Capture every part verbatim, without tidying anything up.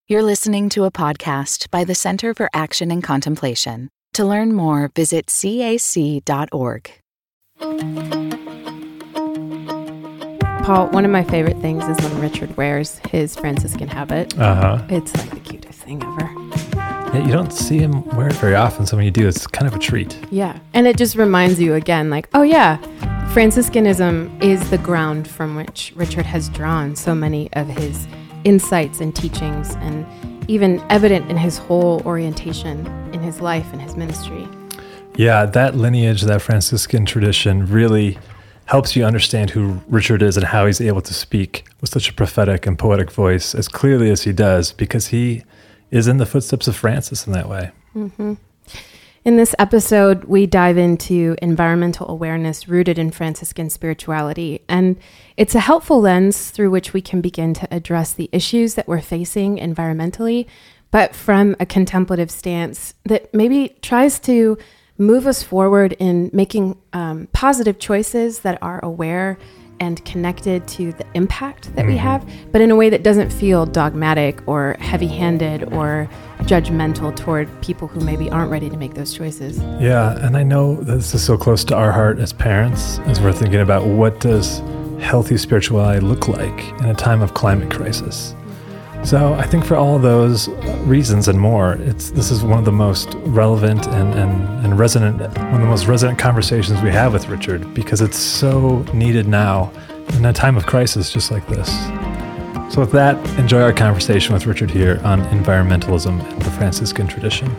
You're listening to a podcast by the Center for Action and Contemplation. To learn more, visit C A C dot org. Paul, one of my favorite things is when Richard wears his Franciscan habit. Uh-huh. It's like the cutest thing ever. Yeah, you don't see him wear it very often, so when you do, it's kind of a treat. Yeah, and it just reminds you again, like, oh yeah, Franciscanism is the ground from which Richard has drawn so many of his insights and teachings, and even evident in his whole orientation in his life and his ministry. Yeah, that lineage, that Franciscan tradition really helps you understand who Richard is and how he's able to speak with such a prophetic and poetic voice as clearly as he does, because he is in the footsteps of Francis in that way. Mm-hmm. In this episode, we dive into environmental awareness rooted in Franciscan spirituality, and it's a helpful lens through which we can begin to address the issues that we're facing environmentally, but from a contemplative stance that maybe tries to move us forward in making um, positive choices that are aware and connected to the impact that mm-hmm. we have, but in a way that doesn't feel dogmatic or heavy-handed or judgmental toward people who maybe aren't ready to make those choices. Yeah, and I know this is so close to our heart as parents, as we're thinking about what does healthy spirituality look like in a time of climate crisis. So I think for all those reasons and more, it's this is one of the most relevant and, and, and resonant, one of the most resonant conversations we have with Richard, because it's so needed now in a time of crisis just like this. So with that, enjoy our conversation with Richard here on environmentalism and the Franciscan tradition.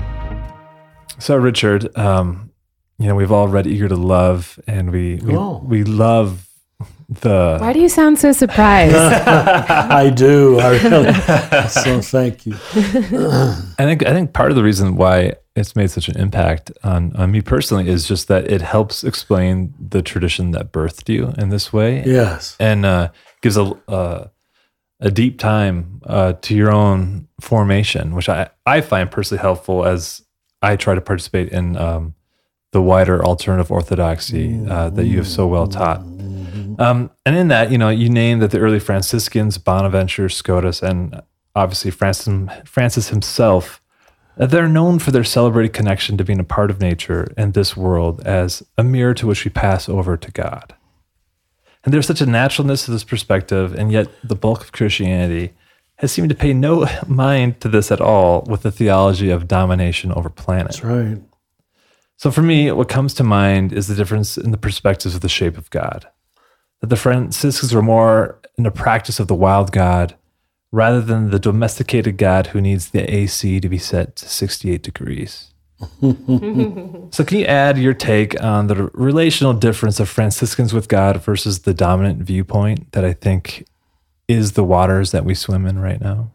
So Richard, um, you know, we've all read Eager to Love, and we we, oh. we love the... Why do you sound so surprised? I do. I really, so thank you. I think I think part of the reason why it's made such an impact on, on me personally is just that it helps explain the tradition that birthed you in this way. Yes. And uh, gives a, uh, a deep time uh, to your own formation, which I, I find personally helpful as I try to participate in um, the wider alternative orthodoxy uh, that you have so well taught. Um, and in that, you know, you named that the early Franciscans, Bonaventure, Scotus, and obviously Francis, Francis himself, that they're known for their celebrated connection to being a part of nature and this world as a mirror to which we pass over to God. And there's such a naturalness to this perspective, and yet the bulk of Christianity has seemed to pay no mind to this at all with the theology of domination over planet. That's right. So for me, what comes to mind is the difference in the perspectives of the shape of God. That the Franciscans were more in the practice of the wild God rather than the domesticated God who needs the A C to be set to sixty-eight degrees. So can you add your take on the relational difference of Franciscans with God versus the dominant viewpoint that I think is the waters that we swim in right now?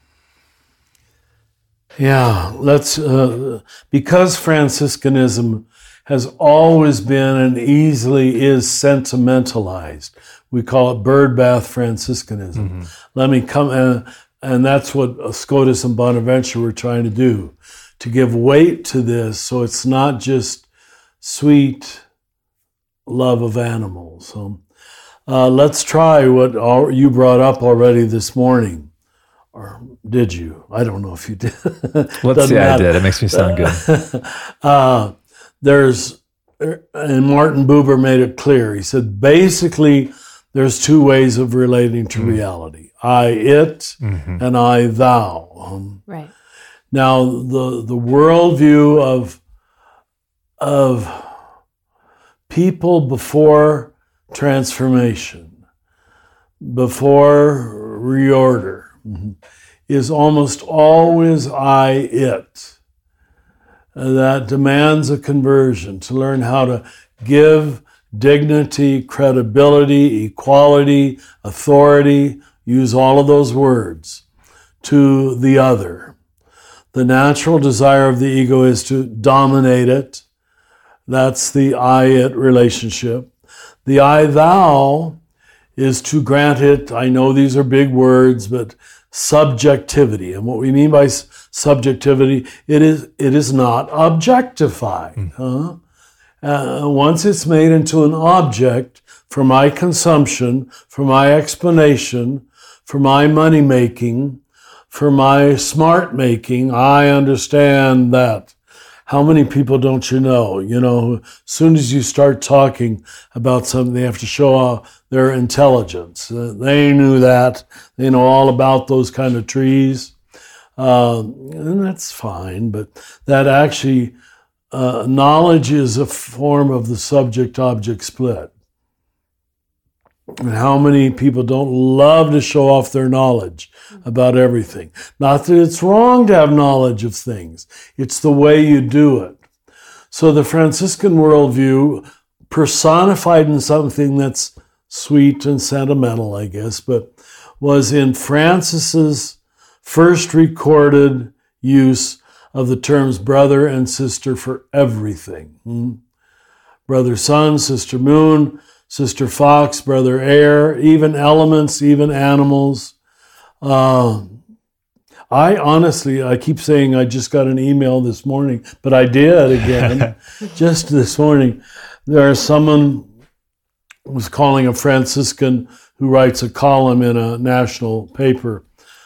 Yeah, let's, uh, because Franciscanism has always been and easily is sentimentalized. We call it birdbath Franciscanism. Mm-hmm. Let me come, uh, and that's what Scotus and Bonaventure were trying to do, to give weight to this so it's not just sweet love of animals. So, uh, let's try what all, you brought up already this morning. Or did you? I don't know if you did. Let's see, I did. It makes me sound good. uh, There's, and Martin Buber made it clear. He said, basically, there's two ways of relating to mm. reality. I, it, mm-hmm. and I, thou. Um, right. Now, the, the worldview of, of people before transformation, before reorder, mm-hmm. is almost always I, it. That demands a conversion, to learn how to give dignity, credibility, equality, authority, use all of those words, to the other. The natural desire of the ego is to dominate it. That's the I-it relationship. The I-thou is to grant it, I know these are big words, but subjectivity. And what we mean by subjectivity, it is it is not objectified. Mm. Huh? Uh, once it's made into an object for my consumption, for my explanation, for my money making, for my smart making, I understand that. How many people don't you know? You know, as soon as you start talking about something, they have to show off their intelligence. Uh, they knew that. They know all about those kind of trees. Uh, and that's fine, but that actually, uh, knowledge is a form of the subject-object split. And how many people don't love to show off their knowledge about everything? Not that it's wrong to have knowledge of things. It's the way you do it. So the Franciscan worldview, personified in something that's sweet and sentimental, I guess, but was in Francis's first recorded use of the terms brother and sister for everything. Hmm? Brother sun, sister moon, sister fox, brother air, even elements, even animals. Uh, I honestly, I keep saying I just got an email this morning, but I did again, just this morning. There's someone was calling a Franciscan who writes a column in a national paper,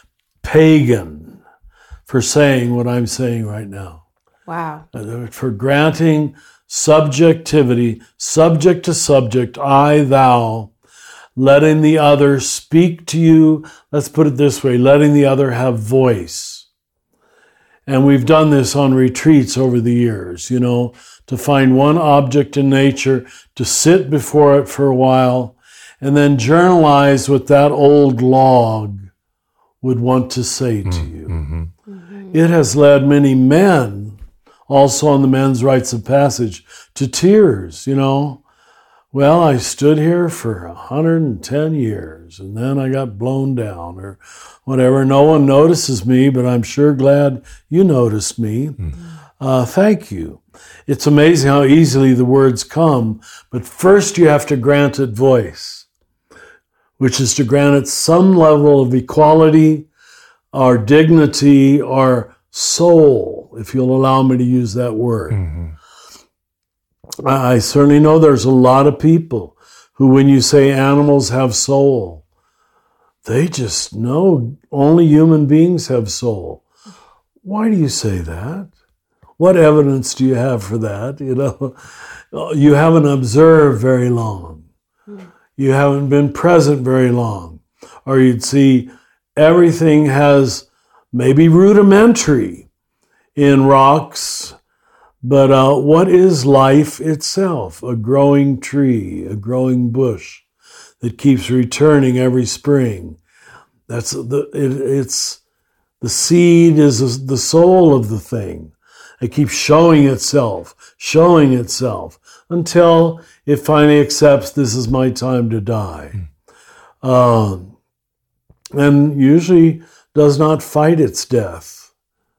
pagan, for saying what I'm saying right now. Wow. For granting subjectivity, subject to subject, I, thou, letting the other speak to you. Let's put it this way, letting the other have voice. And we've done this on retreats over the years, you know, to find one object in nature, to sit before it for a while, and then journalize what that old log would want to say to you. Mm-hmm. Mm-hmm. It has led many men, also on the men's rites of passage, to tears, you know. Well, I stood here for one hundred ten years, and then I got blown down, or whatever. No one notices me, but I'm sure glad you noticed me. Mm-hmm. Uh, thank you. It's amazing how easily the words come, but first you have to grant it voice, which is to grant it some level of equality or dignity or soul, if you'll allow me to use that word. Mm-hmm. I certainly know there's a lot of people who, when you say animals have soul, they just know only human beings have soul. Why do you say that? What evidence do you have for that? You know, you haven't observed very long. You haven't been present very long. Or you'd see everything has maybe rudimentary in rocks, but uh, what is life itself? A growing tree, a growing bush that keeps returning every spring. That's the it, it's the seed is the soul of the thing. It keeps showing itself, showing itself until it finally accepts this is my time to die, uh, and usually does not fight its death.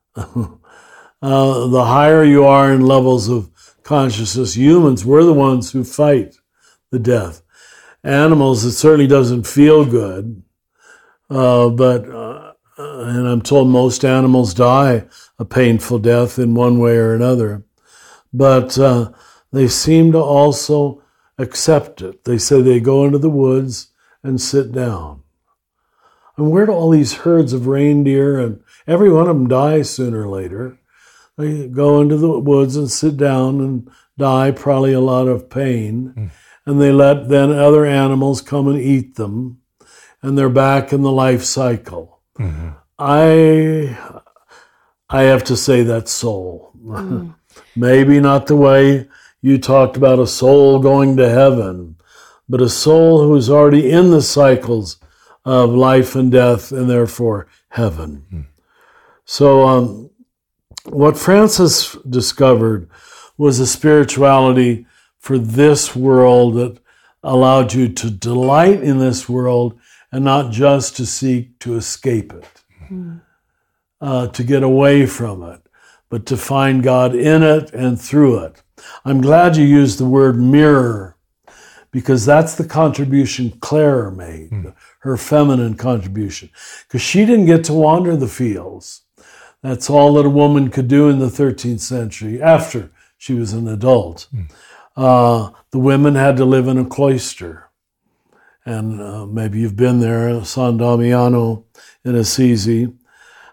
Uh, the higher you are in levels of consciousness, humans, we're the ones who fight the death. Animals, it certainly doesn't feel good, uh, but, uh, and I'm told most animals die a painful death in one way or another, but uh, they seem to also accept it. They say they go into the woods and sit down. And where do all these herds of reindeer, and every one of them dies sooner or later, they go into the woods and sit down and die, probably a lot of pain. Mm. And they let then other animals come and eat them. And they're back in the life cycle. Mm-hmm. I I have to say that's soul. Mm. Maybe not the way you talked about a soul going to heaven, but a soul who is already in the cycles of life and death and therefore heaven. Mm. So, um, what Francis discovered was a spirituality for this world that allowed you to delight in this world and not just to seek to escape it, mm-hmm. uh, to get away from it, but to find God in it and through it. I'm glad you used the word mirror, because that's the contribution Claire made, mm-hmm. her feminine contribution, because she didn't get to wander the fields. That's all that a woman could do in the thirteenth century after she was an adult. Mm. Uh, the women had to live in a cloister. And uh, maybe you've been there, San Damiano in Assisi.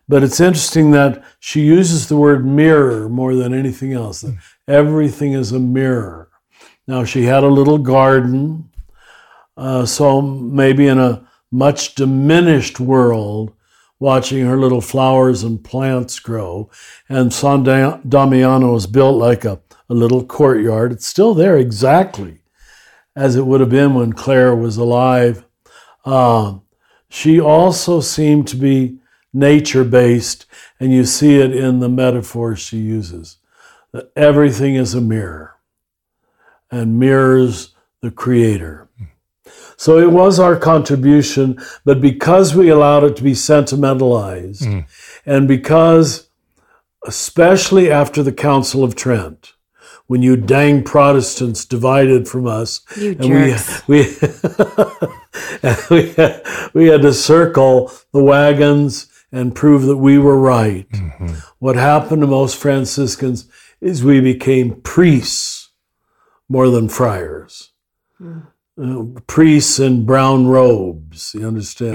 But it's interesting that she uses the word mirror more than anything else. That everything is a mirror. Now, she had a little garden, uh, so maybe in a much diminished world, watching her little flowers and plants grow. And San Damiano is built like a, a little courtyard. It's still there exactly as it would have been when Clare was alive. Uh, she also seemed to be nature-based, and you see it in the metaphor she uses, that everything is a mirror and mirrors the Creator. So it was our contribution, but because we allowed it to be sentimentalized, mm. and because, especially after the Council of Trent, when you dang Protestants divided from us, you and jerks. we we, and we, had, we had to circle the wagons and prove that we were right. Mm-hmm. What happened to most Franciscans is we became priests more than friars. Mm. Uh, priests in brown robes, you understand?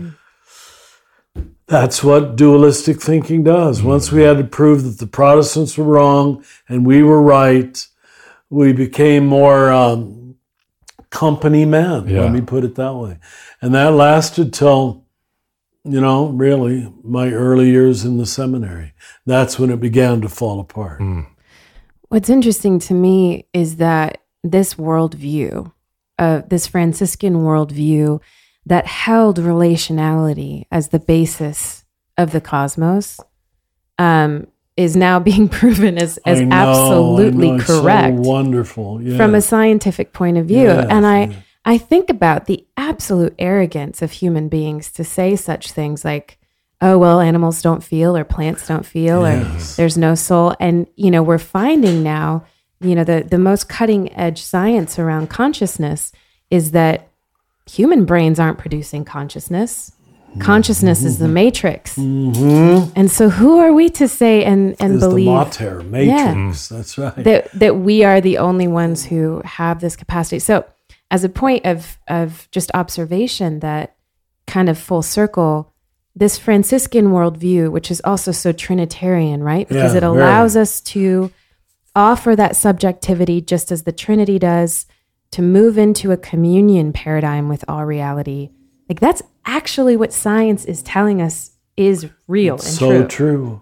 Mm-hmm. That's what dualistic thinking does. Mm-hmm. Once we had to prove that the Protestants were wrong and we were right, we became more um, company men, yeah. Let me put it that way. And that lasted till, you know, really my early years in the seminary. That's when it began to fall apart. Mm. What's interesting to me is that this worldview, Uh, this Franciscan worldview that held relationality as the basis of the cosmos, um, is now being proven as, as know, absolutely correct. So wonderful, yeah. From a scientific point of view. Yes, and I, yeah. I think about the absolute arrogance of human beings to say such things like, oh, well, animals don't feel or plants don't feel yes. or there's no soul. And, you know, we're finding now, you know, the, the most cutting edge science around consciousness is that human brains aren't producing consciousness. Consciousness mm-hmm. is the matrix. Mm-hmm. And so who are we to say and, and is believe the mater, matrix, yeah, that's right. That, that we are the only ones who have this capacity. So as a point of, of just observation, that kind of full circle, this Franciscan worldview, which is also so Trinitarian, right? Because yeah, it allows very. us to offer that subjectivity just as the Trinity does, to move into a communion paradigm with all reality. Like that's actually what science is telling us is real and so true. So true.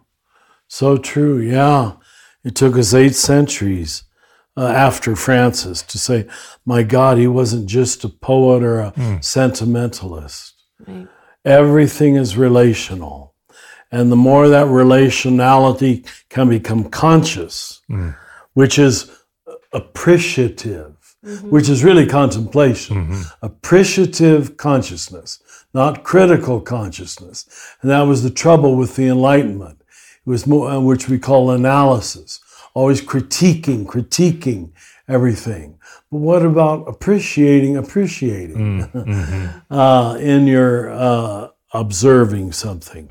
So true, yeah. It took us eight centuries uh, after Francis to say, my God, he wasn't just a poet or a mm. sentimentalist. Right. Everything is relational. And the more that relationality can become conscious, mm. which is appreciative, mm-hmm. which is really contemplation, mm-hmm. appreciative consciousness, not critical consciousness. And that was the trouble with the Enlightenment. It was more, which we call analysis, always critiquing, critiquing everything. But what about appreciating, appreciating mm-hmm. uh, in your uh, observing something?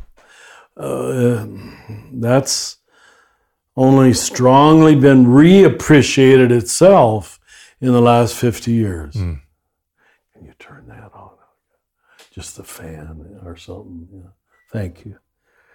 Uh, that's only strongly been reappreciated itself in the last fifty years. Mm. Can you turn that on? Just the fan or something. Yeah. Thank you.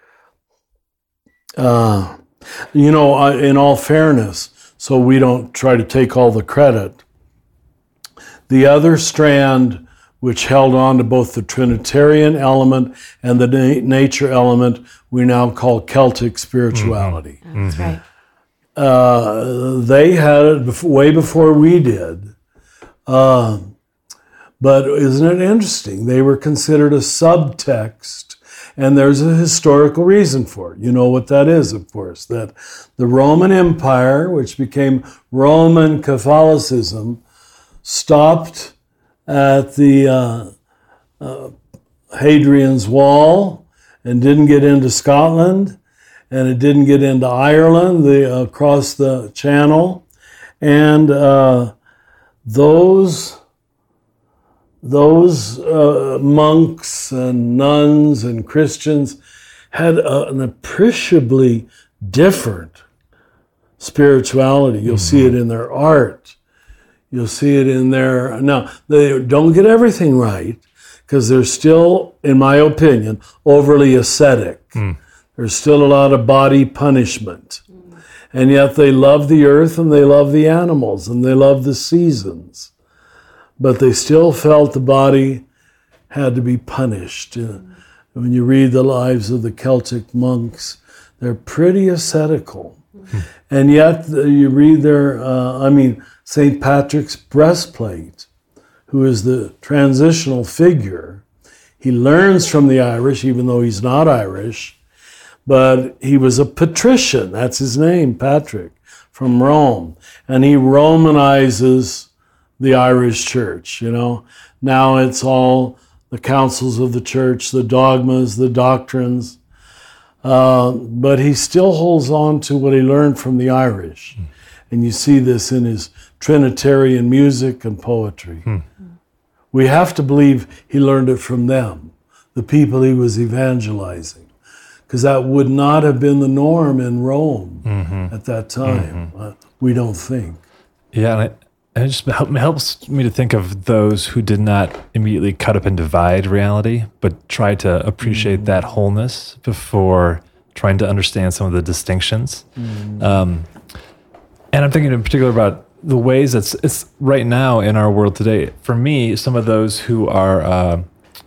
Uh, you know, uh, in all fairness, so we don't try to take all the credit, the other strand which held on to both the Trinitarian element and the na- nature element, we now call Celtic spirituality. Mm-hmm. That's right. Uh, they had it before, way before we did. Uh, but isn't it interesting? They were considered a subtext, and there's a historical reason for it. You know what that is, of course, that the Roman Empire, which became Roman Catholicism, stopped at the uh, uh, Hadrian's Wall and didn't get into Scotland, and it didn't get into Ireland, the, uh, across the Channel. And uh, those, those uh, monks and nuns and Christians had a, an appreciably different spirituality. You'll mm-hmm. see it in their art. You'll see it in their, now, they don't get everything right, because they're still, in my opinion, overly ascetic. Mm. There's still a lot of body punishment. Mm. And yet they love the earth and they love the animals and they love the seasons. But they still felt the body had to be punished. Mm. When you read the lives of the Celtic monks, they're pretty ascetical. Mm. And yet you read their, uh, I mean, Saint Patrick's breastplate, who is the transitional figure. He learns from the Irish, even though he's not Irish, but he was a patrician, that's his name, Patrick, from Rome. And he Romanizes the Irish church, you know. Now it's all the councils of the church, the dogmas, the doctrines. Uh, but he still holds on to what he learned from the Irish. Mm. And you see this in his Trinitarian music and poetry. Mm. We have to believe he learned it from them, the people he was evangelizing, because that would not have been the norm in Rome mm-hmm. at that time. Mm-hmm. Uh, we don't think. Yeah, and it, and it just helps me to think of those who did not immediately cut up and divide reality, but try to appreciate mm-hmm. that wholeness before trying to understand some of the distinctions. Mm-hmm. Um, and I'm thinking in particular about the ways that's it's right now in our world today. For me, some of those who are uh,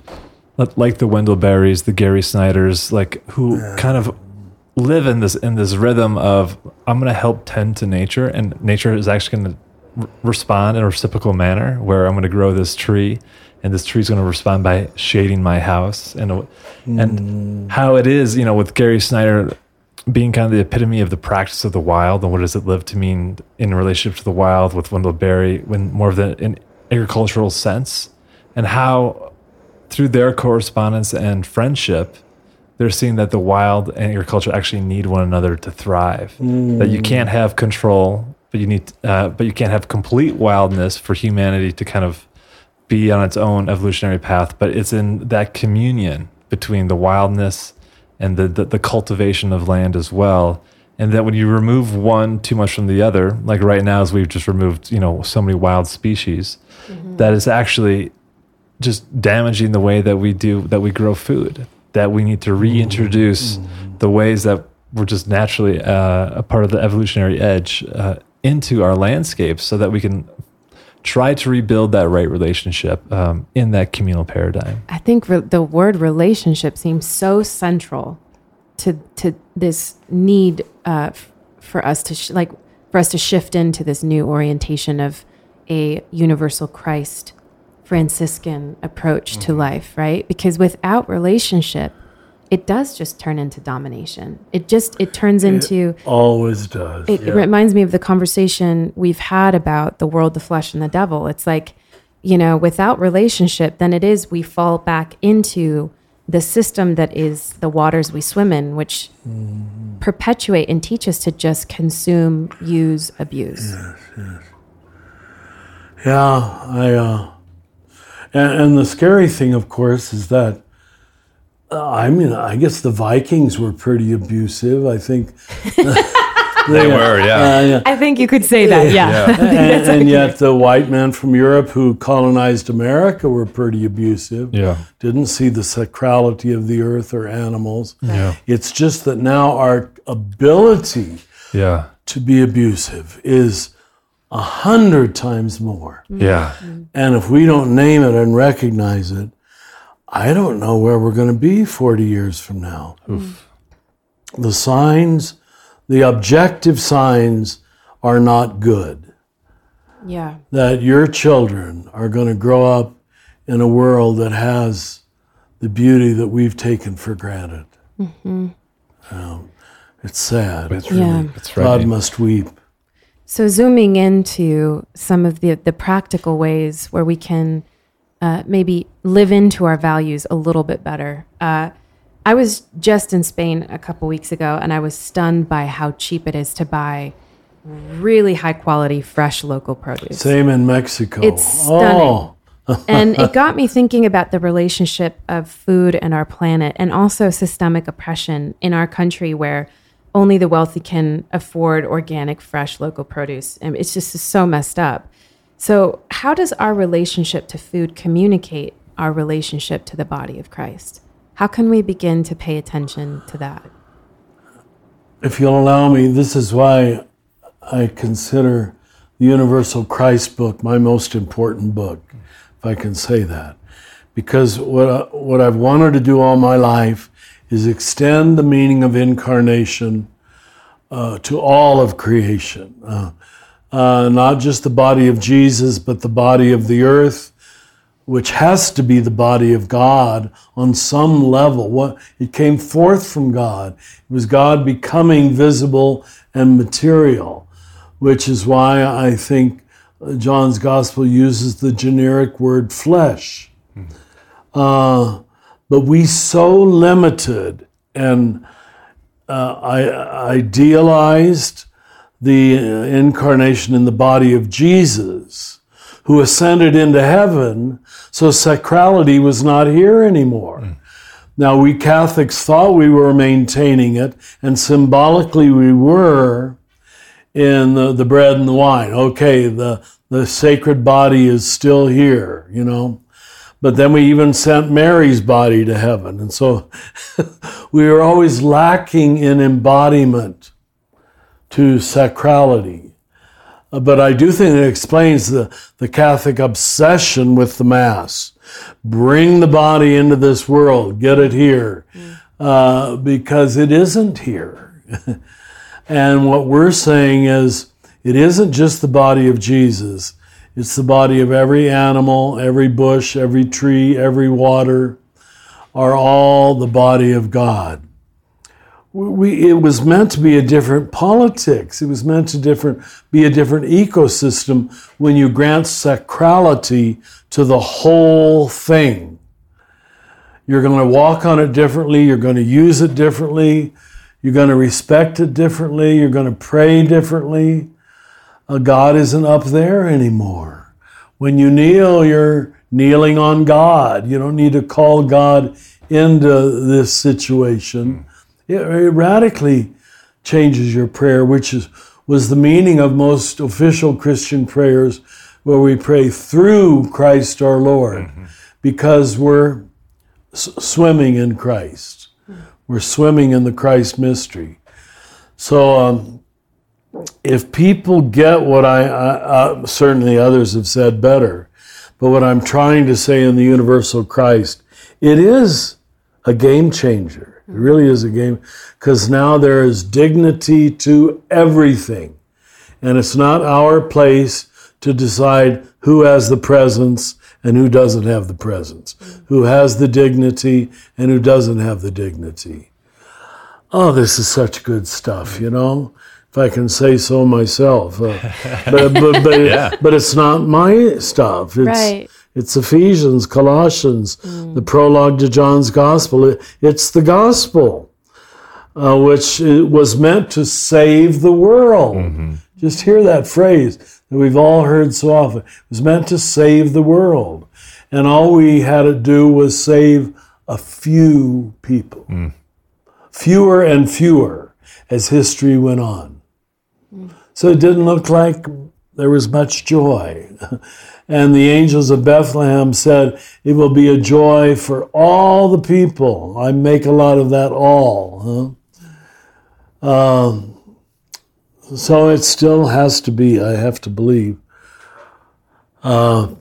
like the Wendell Berrys, the Gary Snyders, like who yeah. kind of live in this in this rhythm of I'm going to help tend to nature, and nature is actually going to r- respond in a reciprocal manner. Where I'm going to grow this tree, and this tree is going to respond by shading my house, and mm. and how it is, you know, with Gary Snyder being kind of the epitome of the practice of the wild, and what does it live to mean in relationship to the wild with Wendell Berry, when more of the an agricultural sense, and how through their correspondence and friendship, they're seeing that the wild and agriculture actually need one another to thrive. Mm. That you can't have control, but you need, uh, but you can't have complete wildness for humanity to kind of be on its own evolutionary path. But it's in that communion between the wildness and the, the, the cultivation of land as well. And that when you remove one too much from the other, like right now as we've just removed, you know, so many wild species, mm-hmm. that is actually just damaging the way that we do, that we grow food, that we need to reintroduce mm-hmm. the ways that we're just naturally uh, a part of the evolutionary edge uh, into our landscapes, so that we can try to rebuild that right relationship um, in that communal paradigm. I think re- the word relationship seems so central to to this need uh, f- for us to sh- like for us to shift into this new orientation of a universal Christ Franciscan approach mm-hmm. to life, right? Because without relationship, it does just turn into domination. It just, it turns into... It always does. It, yeah. it reminds me of the conversation we've had about the world, the flesh, and the devil. It's like, you know, without relationship, then it is we fall back into the system that is the waters we swim in, which mm-hmm. perpetuate and teach us to just consume, use, abuse. Yes, yes. Yeah, I... Uh, and, and the scary thing, of course, is that Uh, I mean, I guess the Vikings were pretty abusive. I think they, they were, yeah. Uh, yeah. I think you could say that, yeah. yeah. and, and yet the white men from Europe who colonized America were pretty abusive. Yeah. Didn't see the sacrality of the earth or animals. Yeah. It's just that now our ability yeah. to be abusive is a hundred times more. Yeah. And if we don't name it and recognize it, I don't know where we're going to be forty years from now. Oof. The signs, the objective signs are not good. Yeah. That your children are going to grow up in a world that has the beauty that we've taken for granted. Mm-hmm. Um, it's sad. It's really, yeah. it's God must weep. So zooming into some of the, the practical ways where we can Uh, maybe live into our values a little bit better. Uh, I was just in Spain a couple weeks ago, and I was stunned by how cheap it is to buy really high quality, fresh local produce. Same in Mexico. It's stunning. Oh. And it got me thinking about the relationship of food and our planet, and also systemic oppression in our country where only the wealthy can afford organic, fresh local produce. And it's just so messed up. So how does our relationship to food communicate our relationship to the body of Christ? How can we begin to pay attention to that? If you'll allow me, this is why I consider the Universal Christ book my most important book, if I can say that. Because what, I, what I've wanted to do all my life is extend the meaning of incarnation uh, to all of creation. Uh, uh, not just the body of Jesus, but the body of the earth, which has to be the body of God on some level. What, it came forth from God. It was God becoming visible and material, which is why I think John's Gospel uses the generic word flesh. Hmm. Uh, but we so limited and uh, I, idealized the incarnation in the body of Jesus, who ascended into heaven, so sacrality was not here anymore. Mm. Now, we Catholics thought we were maintaining it, and symbolically we were in the, the bread and the wine. Okay, the, the sacred body is still here, you know. But then we even sent Mary's body to heaven. And so we were always lacking in embodiment to sacrality. Uh, but I do think it explains the, the Catholic obsession with the Mass. Bring the body into this world, get it here, uh, because it isn't here. And what we're saying is, it isn't just the body of Jesus. It's the body of every animal, every bush, every tree, every water, are all the body of God. We, it was meant to be a different politics. It was meant to different, be a different ecosystem when you grant sacrality to the whole thing. You're going to walk on it differently. You're going to use it differently. You're going to respect it differently. You're going to pray differently. Uh, God isn't up there anymore. When you kneel, you're kneeling on God. You don't need to call God into this situation. It, it radically changes your prayer, which is was the meaning of most official Christian prayers, where we pray through Christ our Lord, mm-hmm. because we're s- swimming in Christ. We're swimming in the Christ mystery. So um, if people get what I, I, I, certainly others have said better, but what I'm trying to say in the Universal Christ, it is a game changer. It really is a game, because now there is dignity to everything. And it's not our place to decide who has the presence and who doesn't have the presence, who has the dignity and who doesn't have the dignity. Oh, this is such good stuff, you know, if I can say so myself. Uh, but but, but, yeah. but it's not my stuff. It's, right. It's Ephesians, Colossians, mm. the prologue to John's Gospel. It, it's the Gospel, uh, which was meant to save the world. Mm-hmm. Just hear that phrase that we've all heard so often. It was meant to save the world. And all we had to do was save a few people. Mm. Fewer and fewer as history went on. Mm. So it didn't look like there was much joy. And the angels of Bethlehem said, it will be a joy for all the people. I make a lot of that all. Huh? Um, so it still has to be, I have to believe. Uh,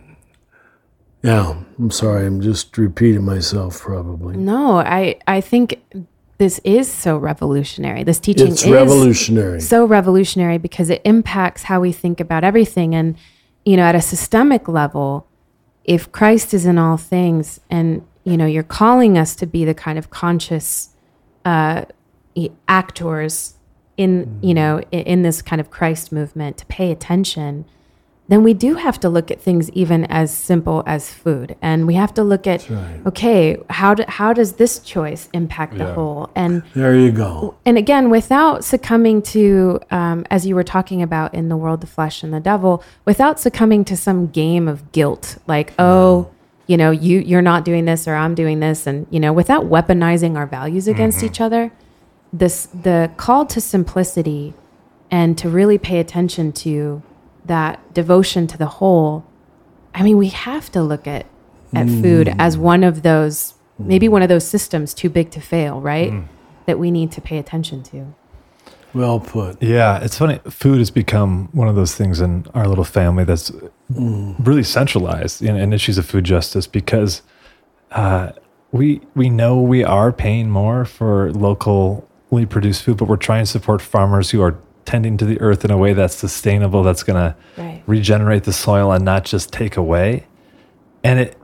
yeah, I'm sorry, I'm just repeating myself probably. No, I, I think this is so revolutionary. This teaching it's is revolutionary. so revolutionary because it impacts how we think about everything. And you know, at a systemic level, if Christ is in all things and, you know, you're calling us to be the kind of conscious uh, actors in, you know, in, in this kind of Christ movement, to pay attention, then we do have to look at things even as simple as food. And we have to look at, right. okay, how do, how does this choice impact yeah. the whole? And there you go. And again, without succumbing to, um, as you were talking about in The World, the Flesh, and the Devil, without succumbing to some game of guilt, like, oh, you know, you, you're not doing this or I'm doing this. And, you know, without weaponizing our values against mm-hmm. each other, this the call to simplicity and to really pay attention to that devotion to the whole. I mean, we have to look at at mm. food as one of those, maybe one of those systems too big to fail, right? Mm. That we need to pay attention to. Well put. Yeah, it's funny. Food has become one of those things in our little family that's mm. really centralized in, in issues of food justice, because uh, we we know we are paying more for locally produced food, but we're trying to support farmers who are tending to the earth in a way that's sustainable, that's going to right. regenerate the soil and not just take away. And it,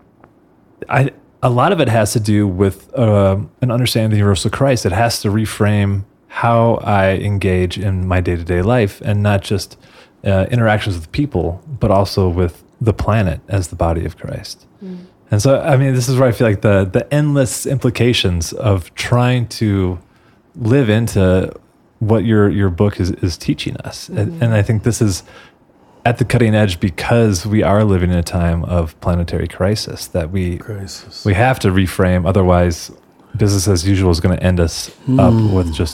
I, a lot of it has to do with uh, an understanding of the universal Christ. It has to reframe how I engage in my day-to-day life, and not just uh, interactions with people, but also with the planet as the body of Christ. Mm. And so, I mean, this is where I feel like the the endless implications of trying to live into what your your book is, is teaching us. Mm-hmm. And, and I think this is at the cutting edge because we are living in a time of planetary crisis that we crisis. we have to reframe. Otherwise, business as usual is going to end us mm. up with just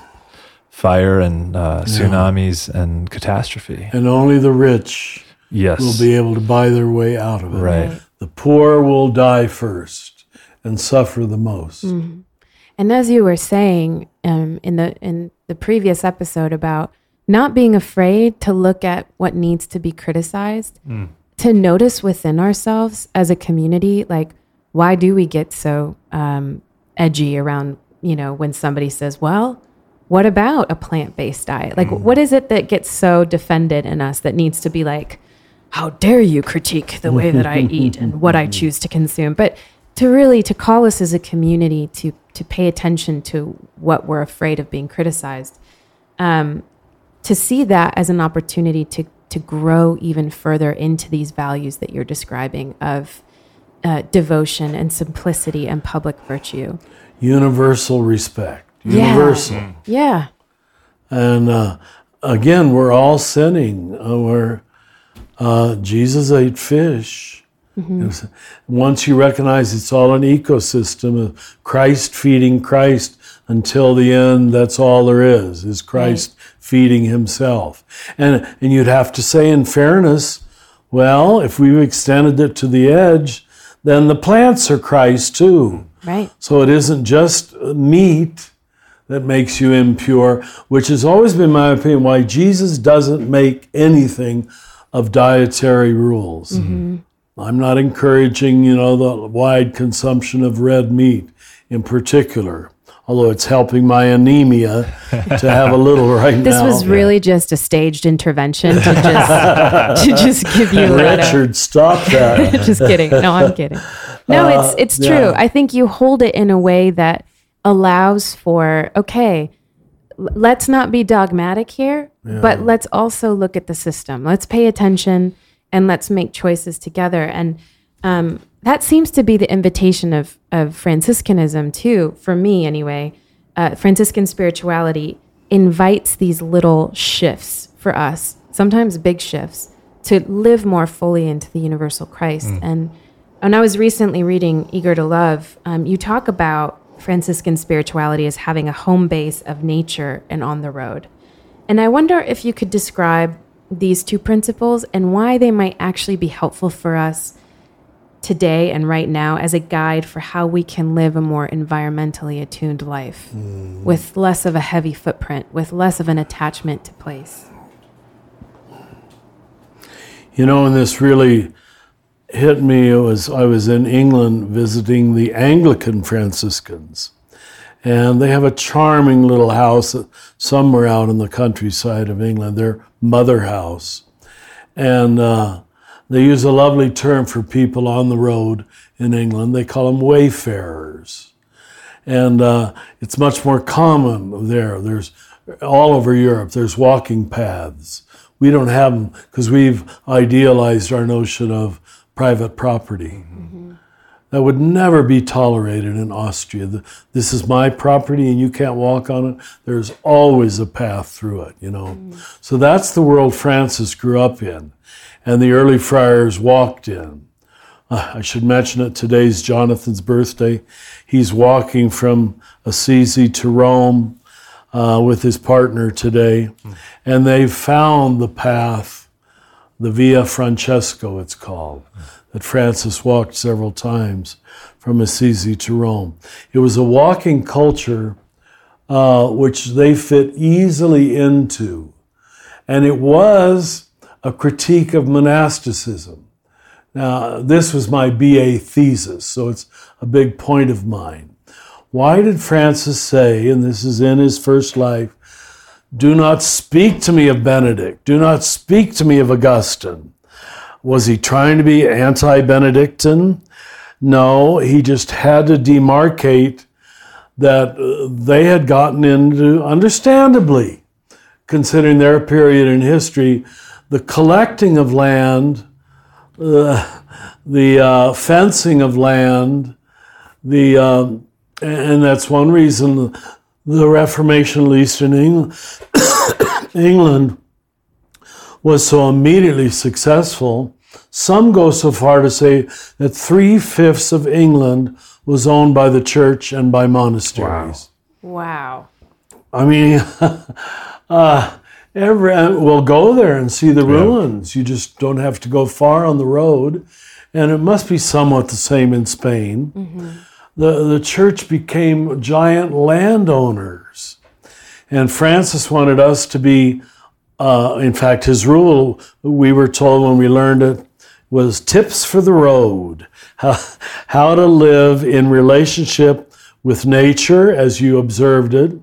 fire and uh, tsunamis yeah. and catastrophe. And only the rich yes. will be able to buy their way out of it. Right. The poor will die first and suffer the most. Mm-hmm. And as you were saying um, in the in the previous episode about not being afraid to look at what needs to be criticized, mm. to notice within ourselves as a community, like, why do we get so um, edgy around, you know, when somebody says, well, what about a plant-based diet? Like, mm. what is it that gets so defended in us that needs to be like, how dare you critique the way that I eat and what I choose to consume? But to really, to call us as a community to to pay attention to what we're afraid of being criticized, um, to see that as an opportunity to to grow even further into these values that you're describing of uh, devotion and simplicity and public virtue. Universal respect. Universal. Yeah. yeah. And uh, again, we're all sinning. Uh, we're, uh, Jesus ate fish. Mm-hmm. Once you recognize it's all an ecosystem of Christ feeding Christ until the end, that's all there is, is Christ right. feeding himself. And and you'd have to say, in fairness, well, if we've extended it to the edge, then the plants are Christ too. Right. So it isn't just meat that makes you impure, which has always been my opinion, why Jesus doesn't make anything of dietary rules. Mm-hmm. I'm not encouraging, you know, the wide consumption of red meat in particular, although it's helping my anemia to have a little right this now. This was really just a staged intervention to just to just give you Richard, a, stop that. Just kidding. No, I'm kidding. No, uh, it's it's true. Yeah. I think you hold it in a way that allows for, okay, let's not be dogmatic here, yeah. but let's also look at the system. Let's pay attention and let's make choices together. And um, that seems to be the invitation of, of Franciscanism too, for me anyway. Uh, Franciscan spirituality invites these little shifts for us, sometimes big shifts, to live more fully into the universal Christ. Mm. And when I was recently reading Eager to Love, um, you talk about Franciscan spirituality as having a home base of nature and on the road. And I wonder if you could describe these two principles and why they might actually be helpful for us today and right now as a guide for how we can live a more environmentally attuned life mm. with less of a heavy footprint, with less of an attachment to place. You know, and this really hit me. It was I was in England visiting the Anglican Franciscans, and they have a charming little house somewhere out in the countryside of England, their mother house. And uh, they use a lovely term for people on the road in England. They call them wayfarers. And uh, it's much more common there. There's all over Europe, there's walking paths. We don't have them because we've idealized our notion of private property. Mm-hmm. That would never be tolerated in Austria. This is my property and you can't walk on it. There's always a path through it, you know. Mm-hmm. So that's the world Francis grew up in and the early friars walked in. Uh, I should mention it, today's Jonathan's birthday. He's walking from Assisi to Rome uh, with his partner today. Mm-hmm. And they've found the path, the Via Francesco it's called. that Francis walked several times from Assisi to Rome. It was a walking culture uh, which they fit easily into. And it was a critique of monasticism. Now, this was my B A thesis, so it's a big point of mine. Why did Francis say, and this is in his first life, do not speak to me of Benedict, do not speak to me of Augustine? Was he trying to be anti-Benedictine? No, he just had to demarcate that they had gotten into, understandably, considering their period in history, the collecting of land, uh, the uh, fencing of land, the uh, and that's one reason the Reformation, at least in England, England was so immediately successful. Some go so far to say that three-fifths of England was owned by the church and by monasteries. Wow. I mean, uh, every, we'll go there and see the ruins. Yeah. You just don't have to go far on the road. And it must be somewhat the same in Spain. Mm-hmm. The, the church became giant landowners. And Francis wanted us to be, uh, in fact, his rule, we were told when we learned it, was tips for the road. How, how to live in relationship with nature as you observed it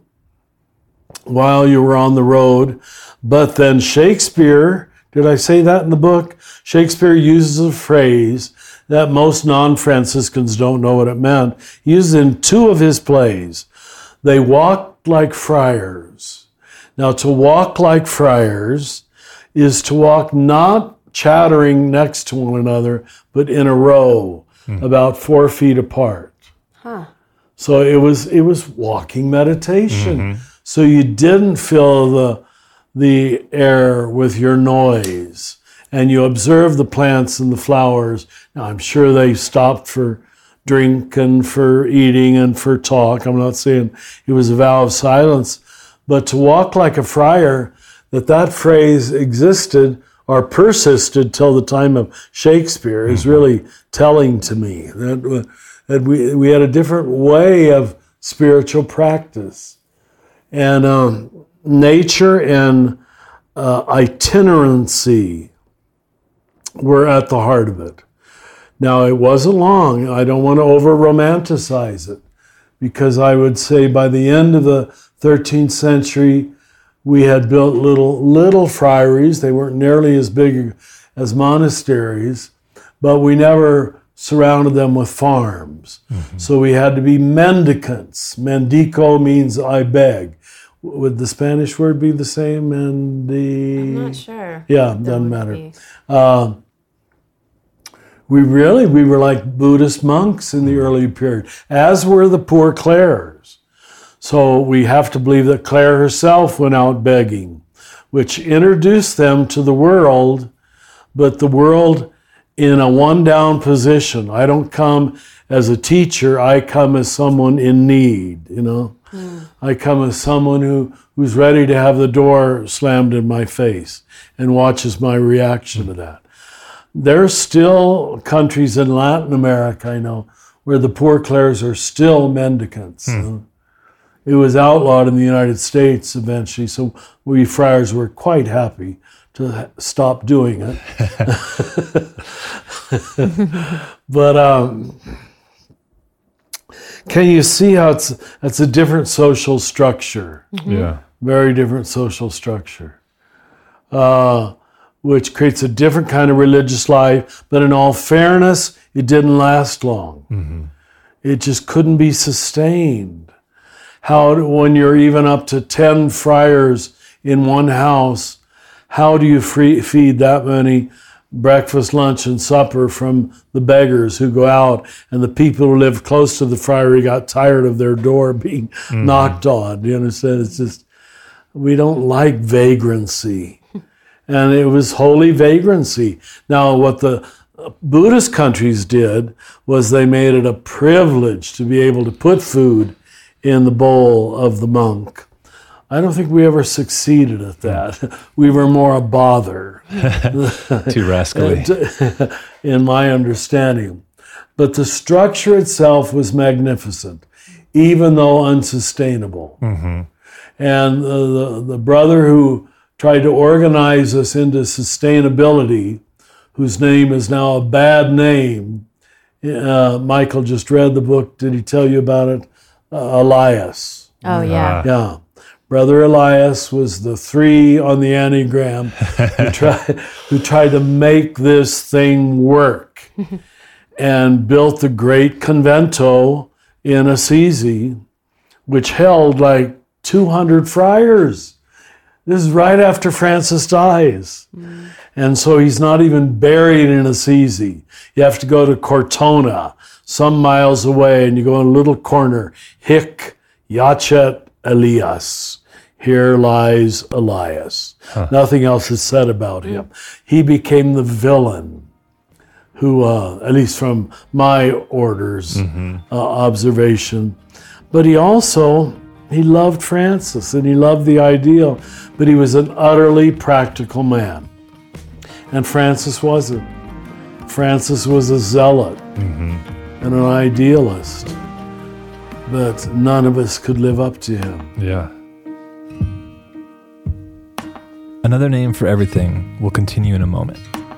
while you were on the road. But then Shakespeare, did I say that in the book? Shakespeare uses a phrase that most non-Franciscans don't know what it meant. He uses it in two of his plays. They walked like friars. Now, to walk like friars is to walk not chattering next to one another, but in a row, mm. about four feet apart. Huh. So it was it was walking meditation. Mm-hmm. So you didn't fill the the air with your noise, and you observe the plants and the flowers. Now, I'm sure they stopped for drink and for eating and for talk. I'm not saying it was a vow of silence, but to walk like a friar, that that phrase existed or persisted till the time of Shakespeare is really telling to me that, that we, we had a different way of spiritual practice. And um, nature and uh, itinerancy were at the heart of it. Now, it wasn't long. I don't want to over-romanticize it, because I would say by the end of the thirteenth century, we had built little little friaries. They weren't nearly as big as monasteries, but we never surrounded them with farms. Mm-hmm. So we had to be mendicants. Mendico means I beg. Would the Spanish word be the same? Mendi... I'm not sure. Yeah, That doesn't would matter. be- Uh, we really, we were like Buddhist monks in the early period, as were the poor Clares. So we have to believe that Clare herself went out begging, which introduced them to the world, but the world in a one-down position. I don't come as a teacher, I come as someone in need, you know. Mm. I come as someone who, who's ready to have the door slammed in my face and watches my reaction to that. There's still countries in Latin America, I know, where the poor Clares are still mendicants. Mm. You know? It was outlawed in the United States eventually, so we friars were quite happy to stop doing it. But um, can you see how it's it's a different social structure? Mm-hmm. Yeah, very different social structure, uh, which creates a different kind of religious life. But in all fairness, it didn't last long. Mm-hmm. It just couldn't be sustained. How, when you're even up to ten friars in one house, how do you free, feed that many breakfast, lunch, and supper from the beggars who go out, and the people who live close to the friary got tired of their door being mm-hmm. knocked on? You understand? It's just, we don't like vagrancy. And it was holy vagrancy. Now, what the Buddhist countries did was they made it a privilege to be able to put food in the bowl of the monk. I don't think we ever succeeded at that. We were more a bother. Too rascally. In my understanding. But the structure itself was magnificent, even though unsustainable. Mm-hmm. And the, the, the brother who tried to organize us into sustainability, whose name is now a bad name, uh, Michael just read the book. Did he tell you about it? Uh, Elias. Oh, yeah. Yeah. Brother Elias was the three on the Enneagram who, tried, who tried to make this thing work and built the great convento in Assisi, which held like two hundred friars. This is right after Francis dies. Mm. And so he's not even buried in Assisi. You have to go to Cortona, some miles away, and you go in a little corner, Hic Jacet Elias. Here lies Elias. Huh. Nothing else is said about him. He became the villain who, uh, at least from my orders, mm-hmm. uh, observation. But he also, he loved Francis and he loved the ideal, but he was an utterly practical man. And Francis wasn't. Francis was a zealot mm-hmm. and an idealist, but none of us could live up to him. Yeah. Another name for everything will continue in a moment.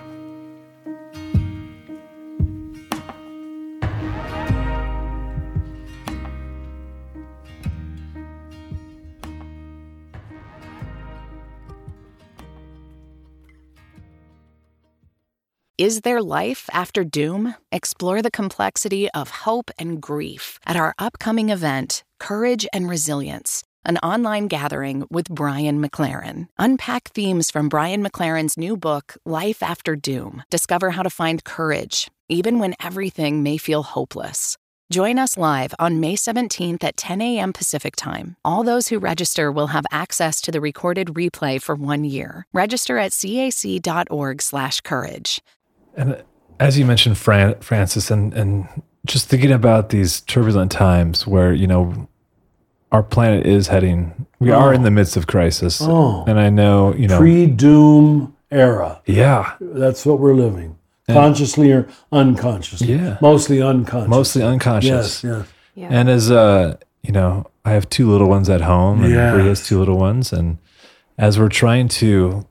Is there life after doom? Explore the complexity of hope and grief at our upcoming event, Courage and Resilience, an online gathering with Brian McLaren. Unpack themes from Brian McLaren's new book, Life After Doom. Discover how to find courage, even when everything may feel hopeless. Join us live on May seventeenth at ten a.m. Pacific Time. All those who register will have access to the recorded replay for one year. Register at cac.org slash courage. And as you mentioned, Fran- Francis, and, and just thinking about these turbulent times where, you know, our planet is heading, we oh. are in the midst of crisis. Oh. And I know, you know. Pre-doom era. Yeah. That's what we're living. And consciously or unconsciously. Yeah. Mostly unconscious. Mostly unconscious. Yes, yes. Yeah. And as, uh, you know, I have two little ones at home, and yes. Brie has two little ones. And as we're trying to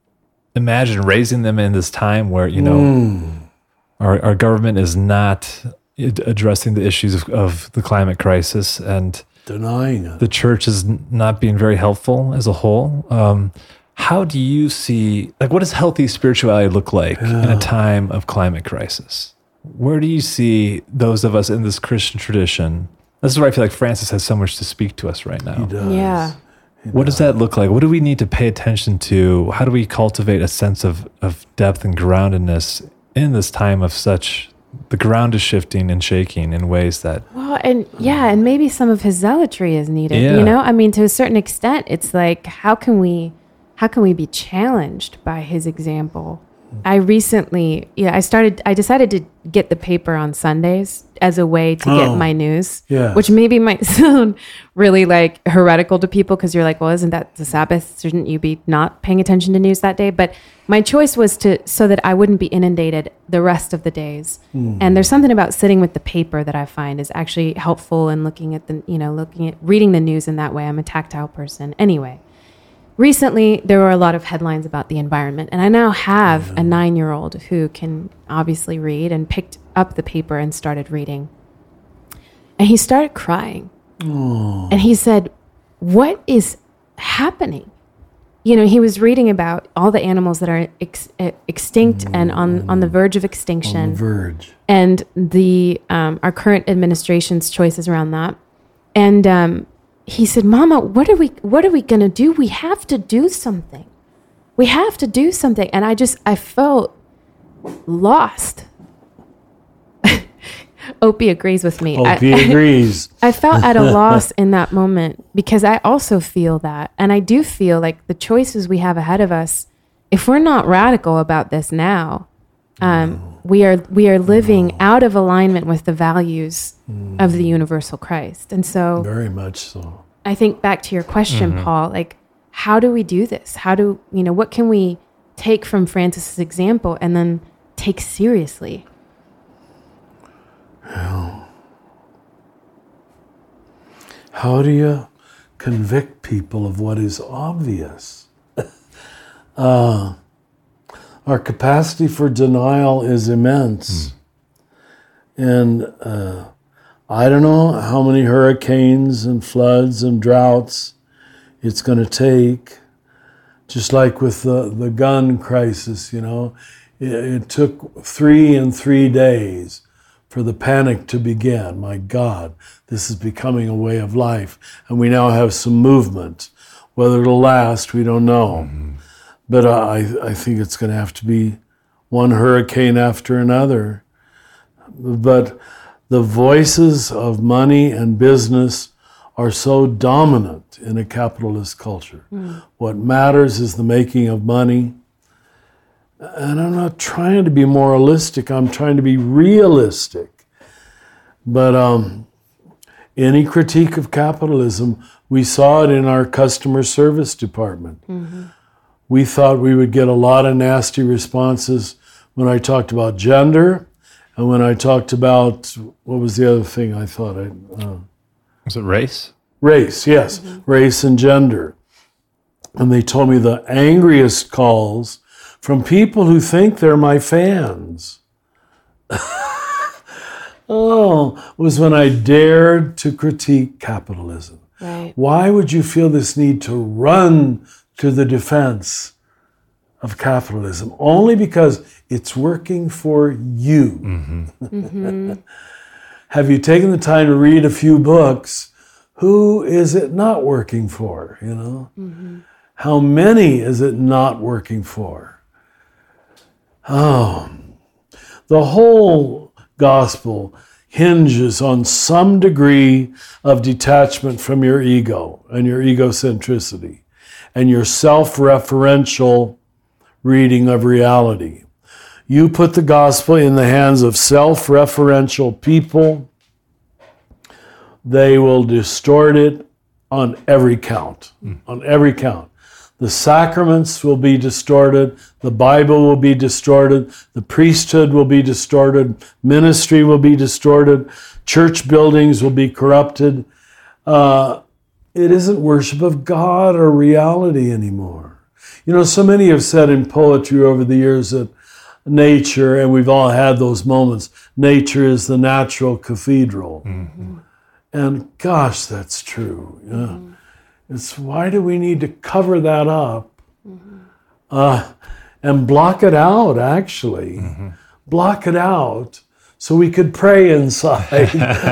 imagine raising them in this time where, you know, mm. our, our government is not addressing the issues of, of the climate crisis, and denying it. The church is not being very helpful as a whole. Um, how do you see, like, what does healthy spirituality look like yeah. in a time of climate crisis? Where do you see those of us in this Christian tradition? This is where I feel like Francis has so much to speak to us right now. He does. Yeah. He what does. does that look like? What do we need to pay attention to? How do we cultivate a sense of, of depth and groundedness in this time of such, the ground is shifting and shaking in ways that... Well, and yeah, and maybe some of his zealotry is needed, yeah. you know? I mean, to a certain extent, it's like, how can we, how can we be challenged by his example? I recently, yeah, I started, I decided to get the paper on Sundays as a way to oh, get my news, yes. which maybe might sound really like heretical to people because you're like, well, isn't that the Sabbath? Shouldn't you be not paying attention to news that day? But my choice was to, so that I wouldn't be inundated the rest of the days. Mm. And there's something about sitting with the paper that I find is actually helpful in looking at the, you know, looking at, reading the news in that way. I'm a tactile person. Anyway. Recently, there were a lot of headlines about the environment, and I now have a nine-year-old who can obviously read and picked up the paper and started reading. And he started crying. Oh. And he said, what is happening? You know, he was reading about all the animals that are ex- extinct mm. and on, on the verge of extinction. On the verge. And the um, our current administration's choices around that. And... Um, he said, Mama, what are we what are we going to do? We have to do something. We have to do something. And I just, I felt lost. Opie agrees with me. Opie I, agrees. I felt at a loss in that moment because I also feel that. And I do feel like the choices we have ahead of us, if we're not radical about this now, um, we are we are living out of alignment with the values mm. of the universal Christ. And so very much so. I think back to your question, mm-hmm. Paul, like, how do we do this? How do, you know, what can we take from Francis's example and then take seriously? Well, how do you convict people of what is obvious? uh, our capacity for denial is immense. Mm. And uh, I don't know how many hurricanes and floods and droughts it's going to take. Just like with the, the gun crisis, you know, it, it took three and three days for the panic to begin. My God, this is becoming a way of life. And we now have some movement. Whether it'll last, we don't know. Mm-hmm. But I, I think it's going to have to be one hurricane after another. But the voices of money and business are so dominant in a capitalist culture. Mm. What matters is the making of money. And I'm not trying to be moralistic, I'm trying to be realistic. But um, any critique of capitalism, we saw it in our customer service department. Mm-hmm. We thought we would get a lot of nasty responses when I talked about gender, and when I talked about, what was the other thing I thought I... Uh, Was it race? Race, yes. Mm-hmm. Race and gender. And they told me the angriest calls from people who think they're my fans. Oh, was when I dared to critique capitalism. Right. Why would you feel this need to run to the defense of capitalism? Only because it's working for you. Mm-hmm. Mm-hmm. Have you taken the time to read a few books? Who is it not working for, you know? Mm-hmm. How many is it not working for? Oh, the whole gospel hinges on some degree of detachment from your ego and your egocentricity and your self-referential reading of reality. You put the gospel in the hands of self-referential people, they will distort it on every count, mm. on every count. The sacraments will be distorted, the Bible will be distorted, the priesthood will be distorted, ministry will be distorted, church buildings will be corrupted. Uh, it isn't worship of God or reality anymore. You know, so many have said in poetry over the years that nature, and we've all had those moments, nature is the natural cathedral. Mm-hmm. And gosh, that's true. Yeah. Mm-hmm. It's why do we need to cover that up mm-hmm. uh, and block it out, actually. Mm-hmm. Block it out so we could pray inside.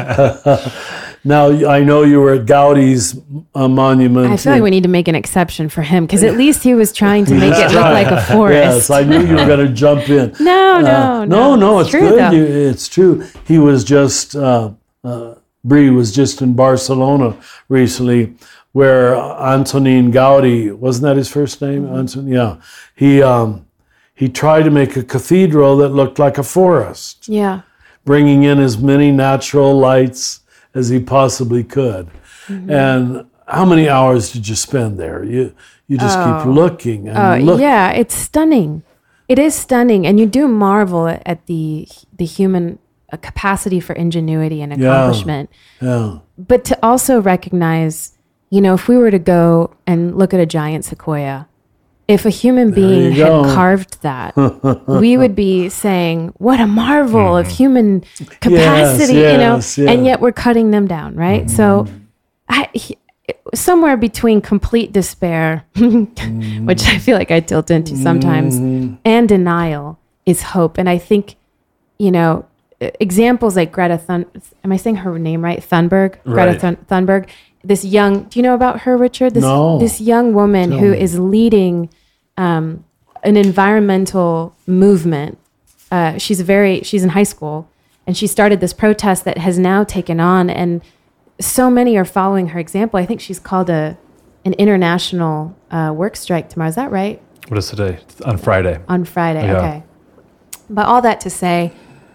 Now, I know you were at Gaudi's uh, monument. I feel like we need to make an exception for him because at least he was trying to make it look like a forest. Yes, I knew you were going to jump in. No, no, uh, no. No, no, it's, it's true, good. You, it's true. He was just, uh, uh, Brie was just in Barcelona recently where Antonin Gaudi, wasn't that his first name? Mm-hmm. Anton, yeah. He, um, he tried to make a cathedral that looked like a forest. Yeah. Bringing in as many natural lights as he possibly could. Mm-hmm. And how many hours did you spend there? You you just oh. keep looking and oh, look. Yeah, it's stunning. It is stunning, and you do marvel at, at the the human uh, capacity for ingenuity and accomplishment. Yeah. yeah. But to also recognize, you know, if we were to go and look at a giant sequoia, if a human being had go. carved that, we would be saying, what a marvel mm. of human capacity, yes, you know, yes, yeah. and yet we're cutting them down, right? Mm. So I, he, somewhere between complete despair, mm. which I feel like I tilt into sometimes, mm. and denial is hope. And I think, you know, examples like Greta Thun, am I saying her name right? Thunberg? Right. Greta Thun, Thunberg. This young, do you know about her, Richard? This, no. This young woman Tell who me. is leading um, an environmental movement. Uh, she's very, she's in high school, and she started this protest that has now taken on, and so many are following her example. I think she's called a an international uh, work strike tomorrow. Is that right? What is today? It's on Friday. On Friday, yeah. okay. But all that to say,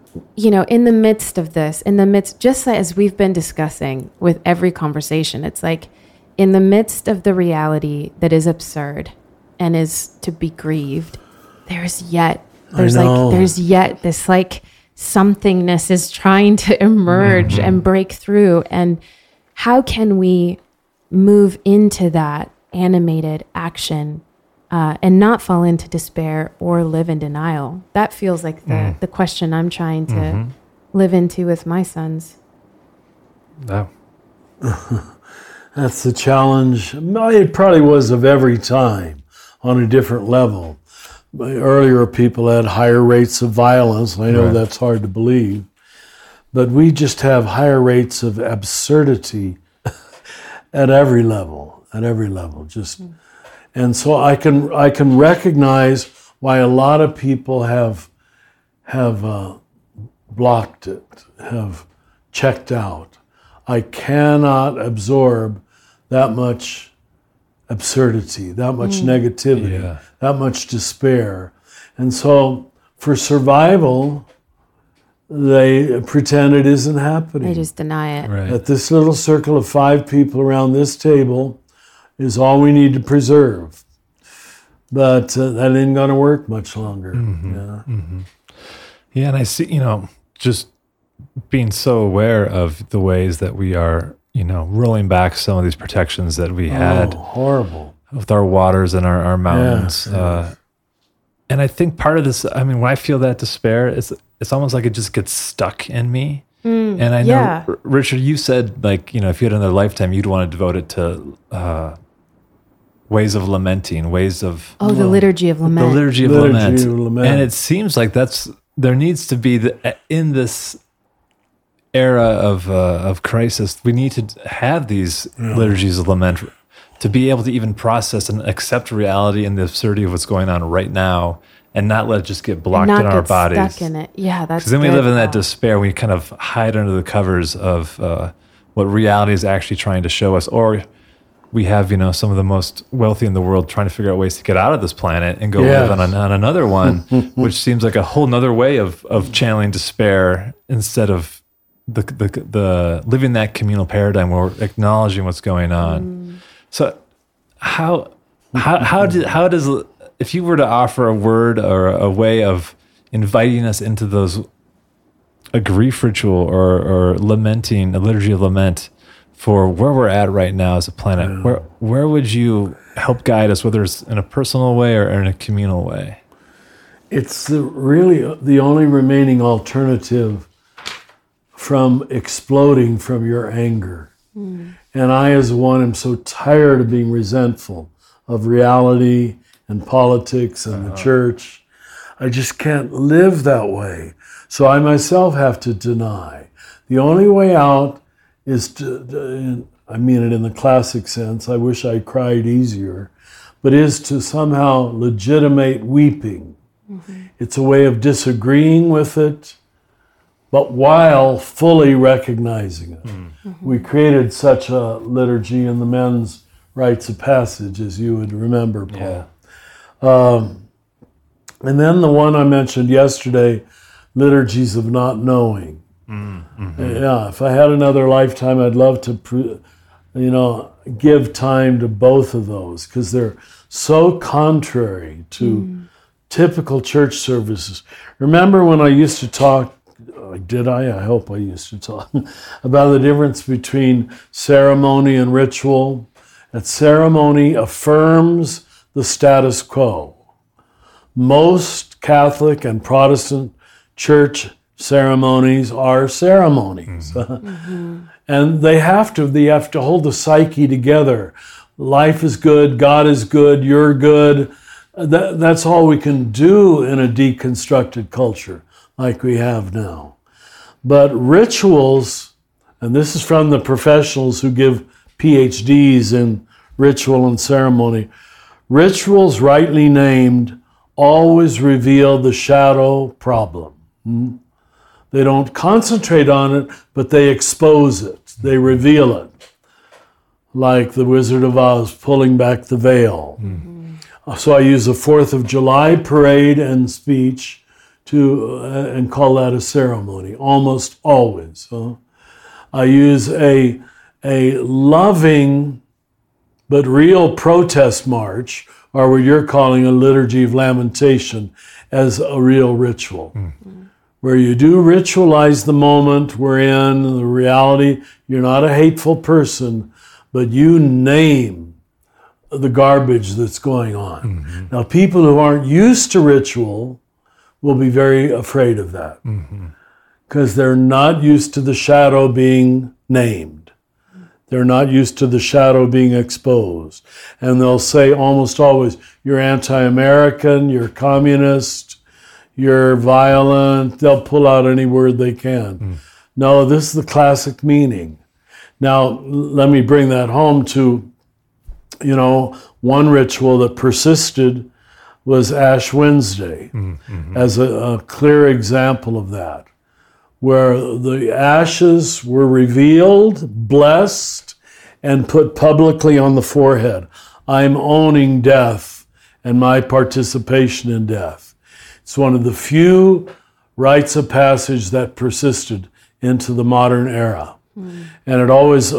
you know, in the midst of this, in the midst, just as we've been discussing with every conversation, it's like in the midst of the reality that is absurd and is to be grieved, there's yet, there's like, there's yet this like somethingness is trying to emerge mm-hmm. and break through. And how can we move into that animated action uh, and not fall into despair or live in denial? That feels like the, mm. the question I'm trying to mm-hmm. live into with my sons. No. That's the challenge. It probably was of every time on a different level. Earlier people had higher rates of violence. I know right. that's hard to believe. But we just have higher rates of absurdity at every level, at every level. Just, mm. And so I can I can recognize why a lot of people have have uh, blocked it, have checked out. I cannot absorb that much absurdity, that much mm. negativity, yeah. that much despair. And so for survival, they pretend it isn't happening. They just deny it. Right. That this little circle of five people around this table is all we need to preserve. But uh, that ain't going to work much longer. Mm-hmm. Yeah. Mm-hmm. Yeah, and I see, you know, just being so aware of the ways that we are, you know, rolling back some of these protections that we had. Oh, horrible. With our waters and our, our mountains. Yeah, yeah. Uh, and I think part of this, I mean, when I feel that despair, it's, it's almost like it just gets stuck in me. Mm, and I know, yeah. R- Richard, you said, like, you know, if you had another lifetime, you'd want to devote it to uh, ways of lamenting, ways of... Oh, the liturgy of lament. The liturgy of, liturgy lament. of lament. And it seems like that's, there needs to be, the, in this era of uh, of crisis, we need to have these yeah. liturgies of lament to be able to even process and accept reality and the absurdity of what's going on right now, and not let it just get blocked not in our get bodies. Stuck in it, yeah. That's because then we good. live in that despair. We kind of hide under the covers of uh, what reality is actually trying to show us, or we have, you know, some of the most wealthy in the world trying to figure out ways to get out of this planet and go yes. live on, an, on another one, which seems like a whole nother way of of channeling despair instead of the the the living that communal paradigm where we're acknowledging what's going on. Mm. So how how how did how does if you were to offer a word or a way of inviting us into those a grief ritual or or lamenting, a liturgy of lament for where we're at right now as a planet, yeah. where where would you help guide us, whether it's in a personal way or in a communal way? It's the, really the only remaining alternative from exploding from your anger. Mm. And I, as one, am so tired of being resentful of reality and politics and uh-huh. the church. I just can't live that way. So I myself have to deny. The only way out is to, I mean it in the classic sense, I wish I cried easier, but is to somehow legitimate weeping. Mm-hmm. It's a way of disagreeing with it, but while fully recognizing it. Mm-hmm. We created such a liturgy in the men's rites of passage, as you would remember, Paul. Yeah. Um, and then the one I mentioned yesterday, liturgies of not knowing. Mm-hmm. Yeah, if I had another lifetime, I'd love to, you know, give time to both of those because they're so contrary to mm. typical church services. Remember when I used to talk, did I? I hope I used to talk about the difference between ceremony and ritual. That ceremony affirms the status quo. Most Catholic and Protestant church ceremonies are ceremonies. Mm-hmm. Mm-hmm. And they have to, they have to hold the psyche together. Life is good, God is good, you're good. That, that's all we can do in a deconstructed culture like we have now. But rituals, and this is from the professionals who give P H Ds in ritual and ceremony, rituals rightly named always reveal the shadow problem. Hmm? They don't concentrate on it, but they expose it. They reveal it. Like the Wizard of Oz pulling back the veil. Mm-hmm. So I use the fourth of July parade and speech to uh, and call that a ceremony, almost always. Huh? I use a, a loving but real protest march, or what you're calling a liturgy of lamentation, as a real ritual. Mm. Where you do ritualize the moment we're in, the reality. You're not a hateful person, but you name the garbage that's going on. Mm-hmm. Now, people who aren't used to ritual will be very afraid of that, because mm-hmm. they're not used to the shadow being named. They're not used to the shadow being exposed. And they'll say almost always, you're anti-American, you're communist, you're violent. They'll pull out any word they can. Mm. No, this is the classic meaning. Now, let me bring that home to, you know, one ritual that persisted was Ash Wednesday, mm-hmm. as a, a clear example of that, where the ashes were revealed, blessed, and put publicly on the forehead. I'm owning death and my participation in death. It's one of the few rites of passage that persisted into the modern era. Mm. And it always uh,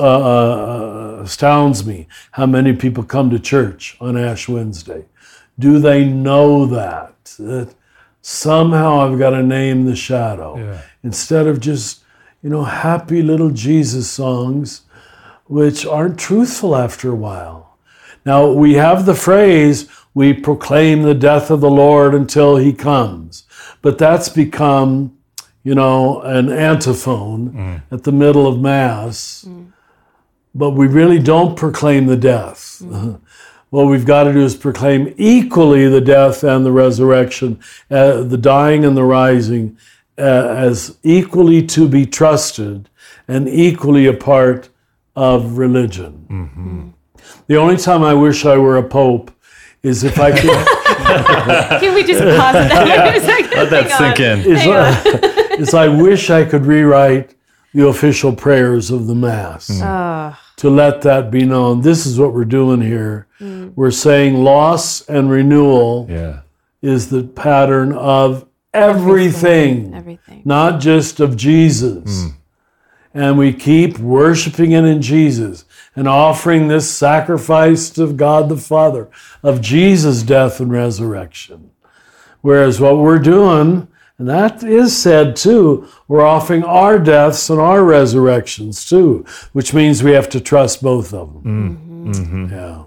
uh, astounds me how many people come to church on Ash Wednesday. Do they know that? That somehow I've got to name the shadow. Yeah. Instead of just, you know, happy little Jesus songs, which aren't truthful after a while. Now, we have the phrase, we proclaim the death of the Lord until he comes. But that's become, you know, an antiphone mm. at the middle of Mass. Mm. But we really don't proclaim the death. Mm. What we've got to do is proclaim equally the death and the resurrection, uh, the dying and the rising, uh, as equally to be trusted and equally a part of religion. Mm-hmm. The only time I wish I were a pope is if I could... Can we just pause at that for a second? Let that sink in. Is, uh, is I wish I could rewrite the official prayers of the Mass. Mm. To let that be known. This is what we're doing here. Mm. We're saying loss and renewal yeah. is the pattern of everything. Everything. everything. Not just of Jesus. Mm. And we keep worshiping it in Jesus and offering this sacrifice to God the Father of Jesus' death and resurrection. Whereas what we're doing, and that is said too, we're offering our deaths and our resurrections too, which means we have to trust both of them. Mm. Mm-hmm. Yeah.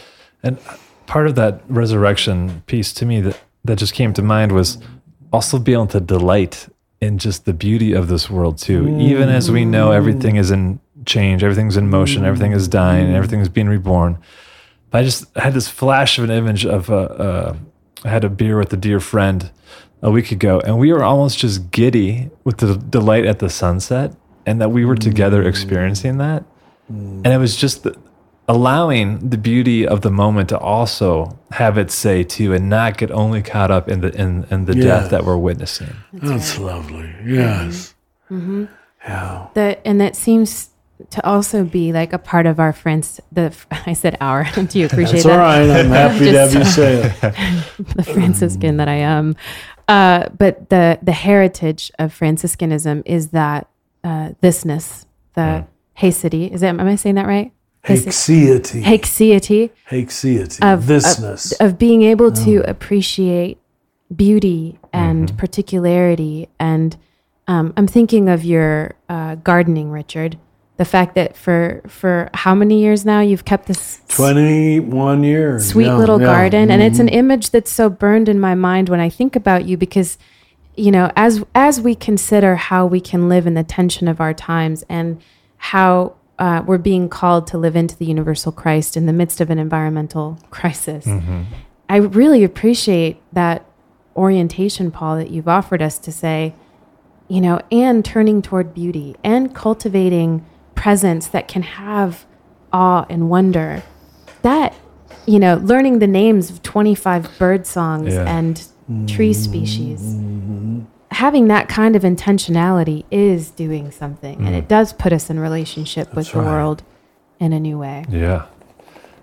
And part of that resurrection piece to me that, that just came to mind was also being able to delight in just the beauty of this world too. Mm. Even as we know everything is in change, everything's in motion, everything is dying, everything is being reborn. I just had this flash of an image of, uh, uh, I had a beer with a dear friend a week ago, and we were almost just giddy with the delight at the sunset, and that we were together experiencing that. Mm. And it was just the, allowing the beauty of the moment to also have its say too, and not get only caught up in the in, in the yes. death that we're witnessing. That's, That's right. lovely. Yes. Mm-hmm. Yeah. The, and that seems to also be like a part of our friends. The I said our. Do you appreciate That's that? All right. I'm happy to have you say it. The Franciscan that I am. Uh, but the the heritage of Franciscanism is that uh, thisness, the yeah. haecity. Is that? Am I saying that right? Haexiety. Haexiety. Haexiety. Of thisness. Of, of being able to oh. appreciate beauty and mm-hmm. particularity. And um, I'm thinking of your uh, gardening, Richard. The fact that for for how many years now you've kept this twenty-one years sweet yeah, little yeah. garden, mm-hmm. and it's an image that's so burned in my mind when I think about you, because you know as as we consider how we can live in the tension of our times and how uh, we're being called to live into the universal Christ in the midst of an environmental crisis, mm-hmm. I really appreciate that orientation, Paul, that you've offered us to say, you know, and turning toward beauty and cultivating presence that can have awe and wonder. That, you know, learning the names of twenty-five bird songs yeah. and mm-hmm. tree species, mm-hmm. having that kind of intentionality is doing something, mm. and it does put us in relationship That's with the right. world in a new way. Yeah.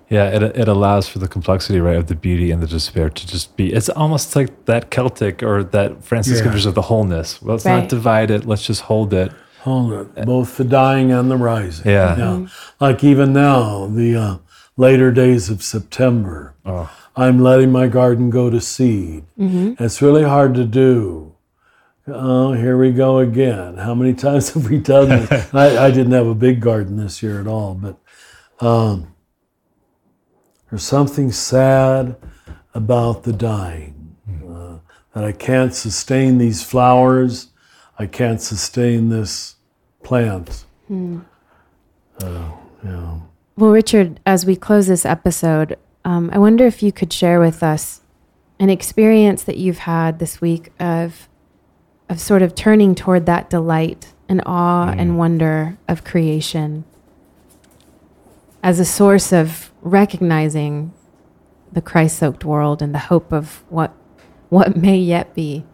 Yeah, it it allows for the complexity, right, of the beauty and the despair to just be. It's almost like that Celtic or that Franciscan Yeah. vision of the wholeness. Well, let's Right. not divide it. Let's just hold it. Hold it. Both the dying and the rising. Yeah. Yeah. Like even now, the uh, later days of September, Oh. I'm letting my garden go to seed. It's really hard to do. Oh, here we go again. How many times have we done this? I, I didn't have a big garden this year at all, but um, there's something sad about the dying. Uh, that I can't sustain these flowers. I can't sustain this plant. Uh, yeah. Well, Richard, as we close this episode, um, I wonder if you could share with us an experience that you've had this week of of sort of turning toward that delight and awe Mm. and wonder of creation as a source of recognizing the Christ-soaked world and the hope of what what may yet be.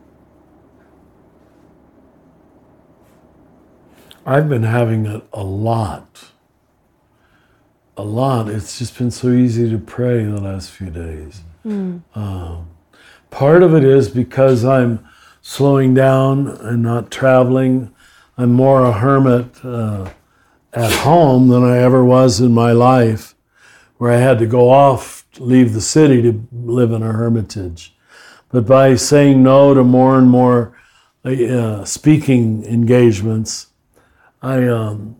I've been having it a lot. A lot. It's just been so easy to pray the last few days. Um, part of it is because I'm slowing down and not traveling. I'm more a hermit uh, at home than I ever was in my life, where I had to go off, leave the city to live in a hermitage. But by saying no to more and more uh, speaking engagements, I um,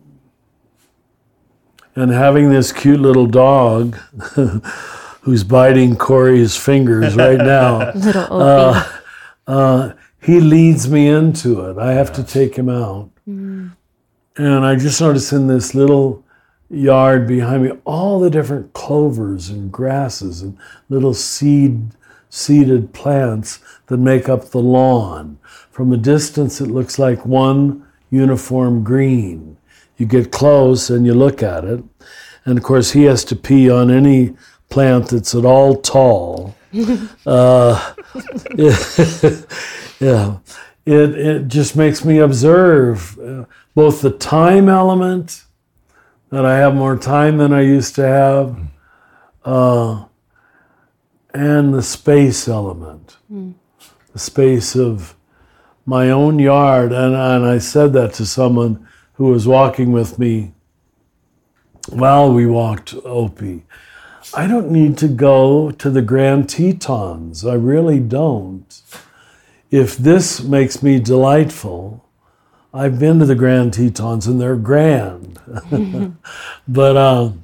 and having this cute little dog who's biting Corey's fingers right now, Little Opie. uh, uh, he leads me into it. I have to take him out. And I just noticed in this little yard behind me, all the different clovers and grasses and little seed seeded plants that make up the lawn. From a distance, it looks like one uniform green. You get close and you look at it. And of course, he has to pee on any plant that's at all tall. uh, yeah, it, it just makes me observe uh, both the time element, that I have more time than I used to have, uh, and the space element, the space of my own yard. And, and I said that to someone who was walking with me while we walked Opie. I don't need to go to the Grand Tetons. I really don't. If this makes me delightful, I've been to the Grand Tetons and they're grand. But um,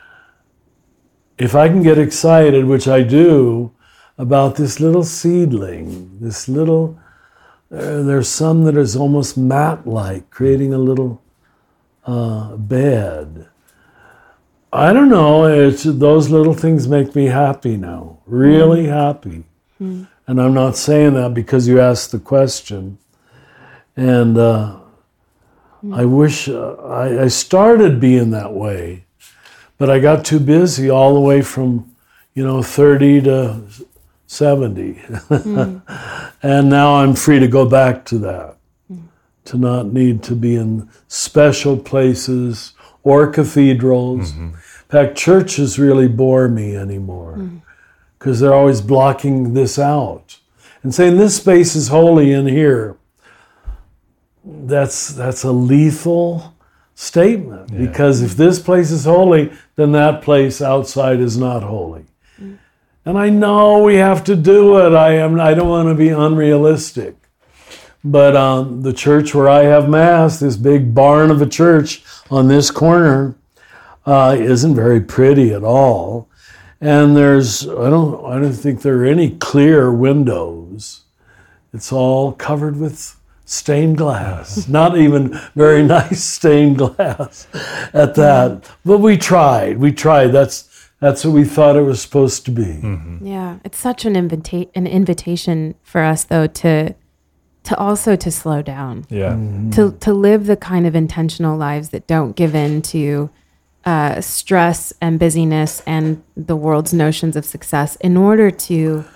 if I can get excited, which I do, about this little seedling, this little, uh, there's some that is almost mat-like, creating a little uh, bed. I don't know, it's, those little things make me happy now, really happy. Mm. And I'm not saying that because you asked the question. And uh, mm. I wish, uh, I, I started being that way, but I got too busy all the way from, you know, thirty to seventy. Mm. And now I'm free to go back to that, mm. to not need to be in special places or cathedrals. Mm-hmm. In fact, churches really bore me anymore because mm. they're always blocking this out and saying this space is holy in here. That's that's a lethal statement, yeah. Because if this place is holy, then that place outside is not holy. Mm. And I know we have to do it. I am. I don't want to be unrealistic. But um, the church where I have Mass, this big barn of a church on this corner, uh, isn't very pretty at all. And there's, I don't, I don't think there are any clear windows. It's all covered with stained glass. Not even very nice stained glass at that. But we tried. We tried. That's that's what we thought it was supposed to be. Mm-hmm. Yeah, it's such an invita- an invitation for us, though, to. to also to slow down, yeah, mm-hmm. to to live the kind of intentional lives that don't give in to uh, stress and busyness and the world's notions of success, in order to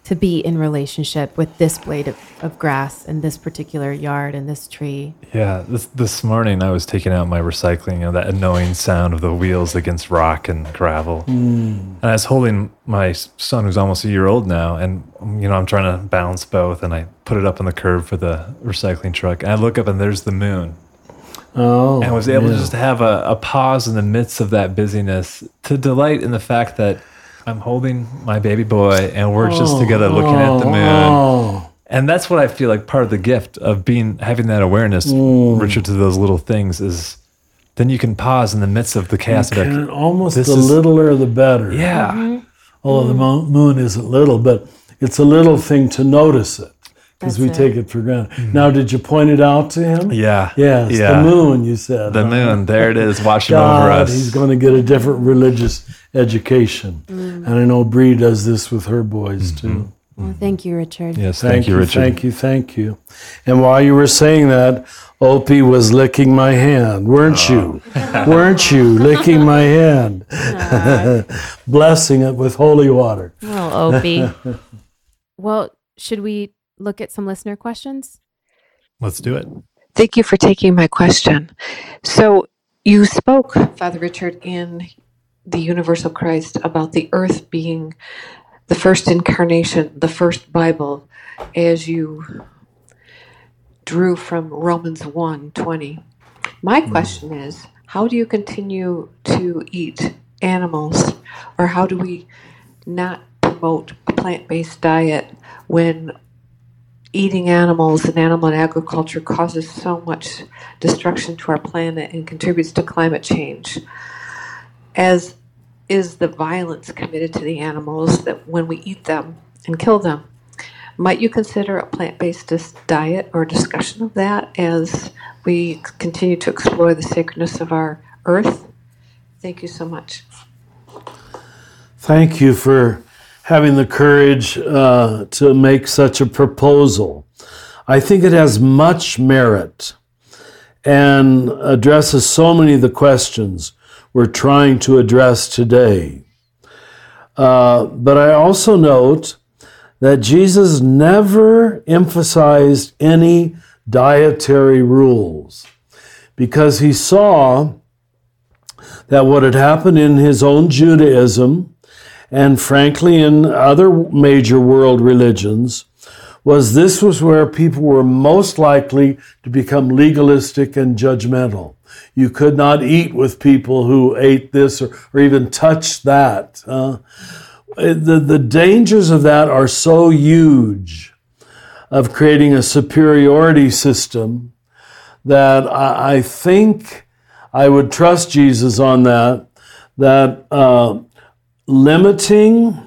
to be in relationship with this blade of, of grass and this particular yard and this tree. Yeah, this this morning I was taking out my recycling, you know, that annoying sound of the wheels against rock and gravel. Mm. And I was holding my son, who's almost a year old now, and, you know, I'm trying to balance both, and I put it up on the curb for the recycling truck, and I look up and there's the moon. Oh, and I was able yeah. to just have a, a pause in the midst of that busyness to delight in the fact that I'm holding my baby boy and we're oh, just together looking oh, at the moon. Oh. And that's what I feel like part of the gift of being, having that awareness, mm. Richard, to those little things is then you can pause in the midst of the chaos. You of can, it. almost This the is, littler the better. Yeah. Mm-hmm. Although mm. the moon isn't little, but it's a little thing to notice it. Because we it. take it for granted. Mm-hmm. Now, did you point it out to him? Yeah. Yes, yeah. the moon, you said. The huh? moon, there it is, watching God, over us. He's going to get a different religious education. Mm. And I know Bree does this with her boys, mm-hmm. too. Well, thank you, Richard. Yes, thank, thank you, Richard. Thank you, thank you. And while you were saying that, Opie was licking my hand, weren't oh. you? weren't you licking my hand? Blessing it with holy water. Well, Opie. Well, should we look at some listener questions? Let's do it. Thank you for taking my question. So you spoke, Father Richard, in the Universal Christ about the earth being the first incarnation, the first Bible, as you drew from Romans one twenty. My question is, how do you continue to eat animals, or how do we not promote a plant-based diet when eating animals and animal and agriculture causes so much destruction to our planet and contributes to climate change? As is the violence committed to the animals that when we eat them and kill them. Might you consider a plant-based diet or discussion of that as we continue to explore the sacredness of our earth? Thank you so much. Thank you for having the courage uh, to make such a proposal. I think it has much merit and addresses so many of the questions we're trying to address today. Uh, but I also note that Jesus never emphasized any dietary rules because he saw that what had happened in his own Judaism and frankly in other major world religions was this was where people were most likely to become legalistic and judgmental. You could not eat with people who ate this or, or even touch that. Uh, the, the dangers of that are so huge of creating a superiority system that I, I think I would trust Jesus on that, that uh, limiting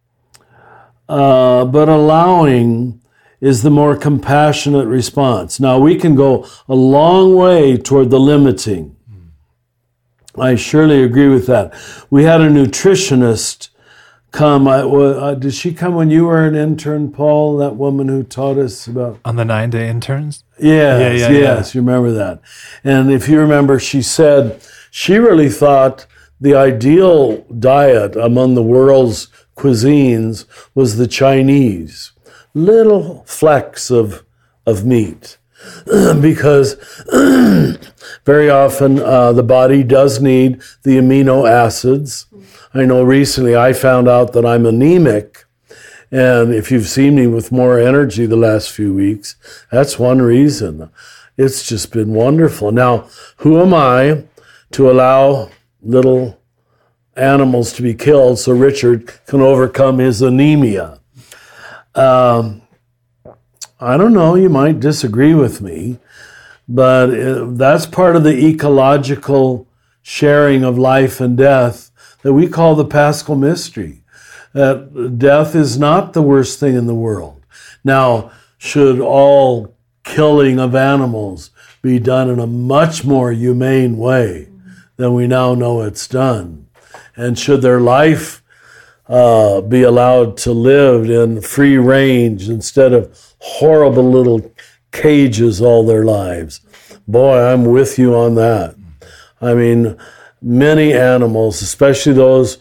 uh, but allowing is the more compassionate response. Now, we can go a long way toward the limiting. I surely agree with that. We had a nutritionist come. I, uh, did she come when you were an intern, Paul, that woman who taught us about... On the nine-day interns? Yes, yeah, yeah, yes, yeah. You remember that. And if you remember, she said she really thought the ideal diet among the world's cuisines was the Chinese. Little flecks of of meat, because very often uh, the body does need the amino acids. I know recently I found out that I'm anemic, and if you've seen me with more energy the last few weeks, that's one reason. It's just been wonderful. Now, who am I to allow little animals to be killed so Richard can overcome his anemia? Um, I don't know, you might disagree with me, but uh, that's part of the ecological sharing of life and death that we call the Paschal Mystery. That death is not the worst thing in the world. Now, should all killing of animals be done in a much more humane way than we now know it's done? And should their life Uh, be allowed to live in free range instead of horrible little cages all their lives? Boy, I'm with you on that. I mean, many animals, especially those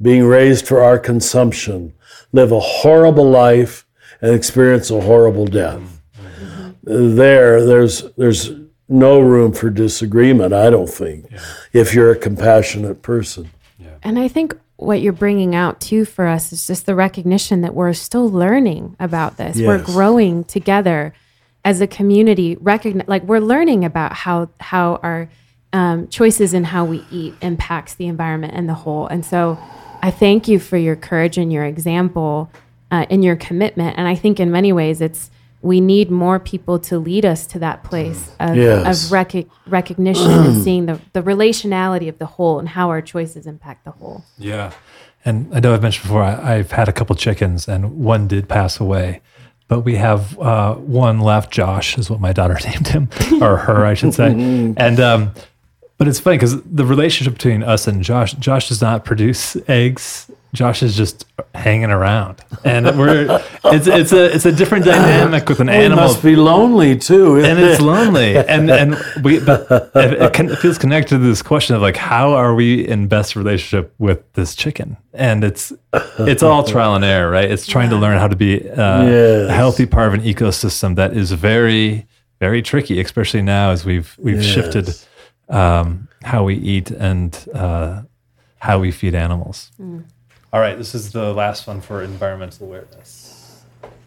being raised for our consumption, live a horrible life, and experience a horrible death. Mm-hmm. There, there's there's no room for disagreement, I don't think, yeah. if you're a compassionate person. Yeah. And I think what you're bringing out too for us is just the recognition that we're still learning about this. Yes. We're growing together as a community, recognize, like we're learning about how how our um, choices in how we eat impacts the environment and the whole. And so I thank you for your courage and your example uh, and your commitment. And I think in many ways it's we need more people to lead us to that place of, yes. of rec- recognition and seeing the, the relationality of the whole and how our choices impact the whole. Yeah. And I know I've mentioned before, I, I've had a couple chickens and one did pass away, but we have uh, one left. Josh is what my daughter named him, or her, I should say. And, um, but it's funny because the relationship between us and Josh, Josh does not produce eggs. Josh is just hanging around, and we're it's it's a it's a different dynamic with an well, animal. It must be lonely too, isn't and it? It's lonely, and and we but it, it, can, it feels connected to this question of like, how are we in best relationship with this chicken? And it's it's all trial and error, right? It's trying yeah. to learn how to be uh, yes. a healthy part of an ecosystem that is very very tricky, especially now as we've we've yes. shifted um, how we eat and uh, how we feed animals. Mm. All right, this is the last one for environmental awareness.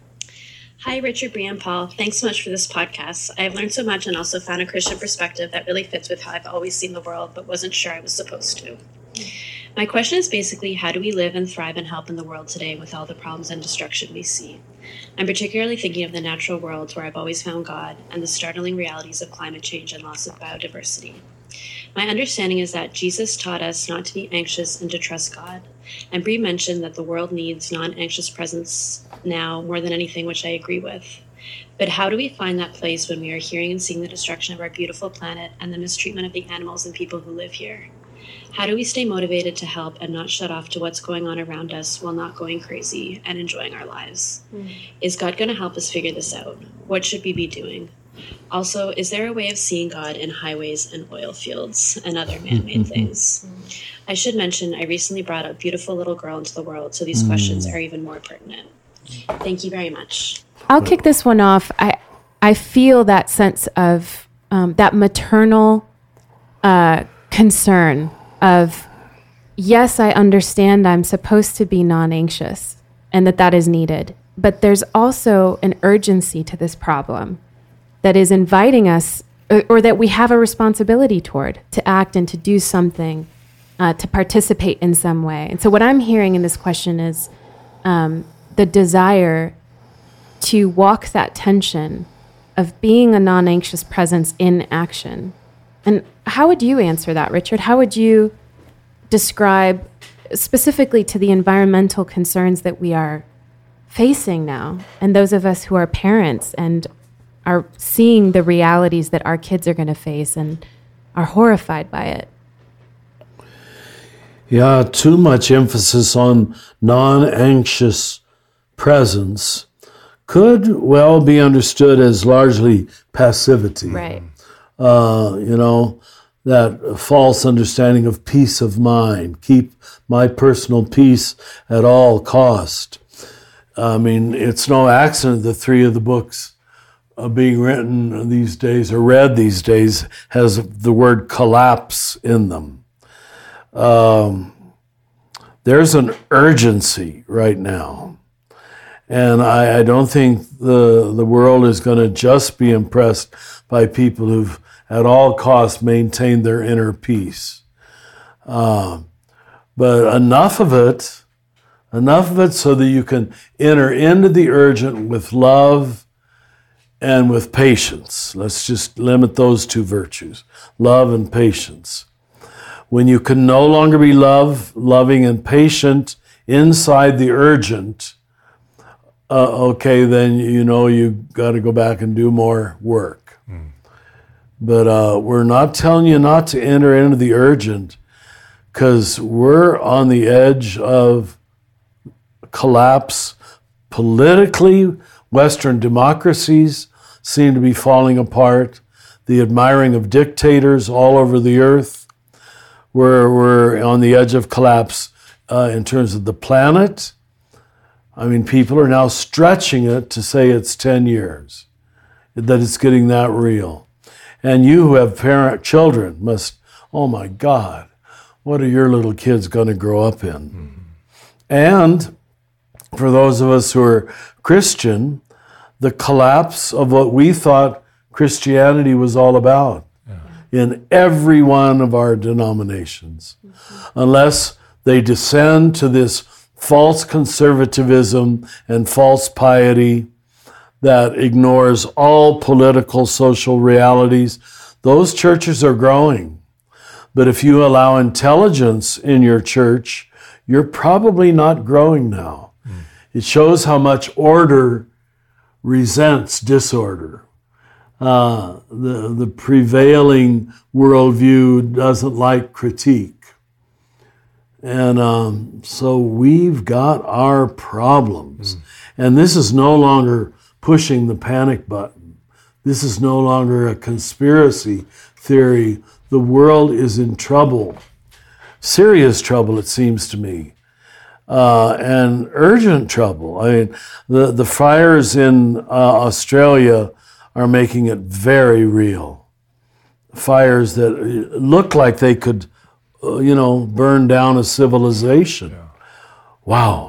Hi, Richard, Brian, Paul. Thanks so much for this podcast. I've learned so much and also found a Christian perspective that really fits with how I've always seen the world, but wasn't sure I was supposed to. My question is basically, how do we live and thrive and help in the world today with all the problems and destruction we see? I'm particularly thinking of the natural worlds where I've always found God and the startling realities of climate change and loss of biodiversity. My understanding is that Jesus taught us not to be anxious and to trust God. And Bree mentioned that the world needs non-anxious presence now more than anything, which I agree with. But how do we find that place when we are hearing and seeing the destruction of our beautiful planet and the mistreatment of the animals and people who live here? How do we stay motivated to help and not shut off to what's going on around us while not going crazy and enjoying our lives? Mm. Is God going to help us figure this out? What should we be doing? Also, is there a way of seeing God in highways and oil fields and other man-made things? I should mention, I recently brought a beautiful little girl into the world, so these mm. questions are even more pertinent. Thank you very much. I'll kick this one off. I I feel that sense of um, that maternal uh, concern of, yes, I understand I'm supposed to be non-anxious and that that is needed, but there's also an urgency to this problem that is inviting us, or, or that we have a responsibility toward, to act and to do something, uh, to participate in some way. And so what I'm hearing in this question is um, the desire to walk that tension of being a non-anxious presence in action. And how would you answer that, Richard? How would you describe specifically to the environmental concerns that we are facing now, and those of us who are parents and are seeing the realities that our kids are going to face and are horrified by it? Yeah, too much emphasis on non-anxious presence could well be understood as largely passivity. Right. Uh, you know, that false understanding of peace of mind, keep my personal peace at all cost. I mean, it's no accident the three of the books Uh, being written these days or read these days has the word collapse in them. Um, there's an urgency right now. And I, I don't think the, the world is going to just be impressed by people who've at all costs maintained their inner peace. Uh, but enough of it, enough of it so that you can enter into the urgent with love and with patience. Let's just limit those two virtues, love and patience. When you can no longer be love, loving and patient inside the urgent, uh, okay, then you know you got to go back and do more work. Mm. But uh, we're not telling you not to enter into the urgent, because we're on the edge of collapse politically. Western democracies seem to be falling apart. The admiring of dictators all over the earth. We're, we're on the edge of collapse uh, in terms of the planet. I mean, people are now stretching it to say it's ten years, that it's getting that real. And you who have parent children must, oh my God, what are your little kids going to grow up in? Mm-hmm. And for those of us who are Christian, the collapse of what we thought Christianity was all about yeah. in every one of our denominations, mm-hmm. unless they descend to this false conservatism and false piety that ignores all political, social realities. Those churches are growing. But if you allow intelligence in your church, you're probably not growing now. Mm. It shows how much order resents disorder. Uh, the, the prevailing worldview doesn't like critique. And um, so we've got our problems. Mm. And this is no longer pushing the panic button. This is no longer a conspiracy theory. The world is in trouble, serious trouble, it seems to me, uh, and urgent trouble. I mean, the, the fires in uh, Australia are making it very real. Fires that look like they could Uh, you know, burn down a civilization. Yeah. Wow.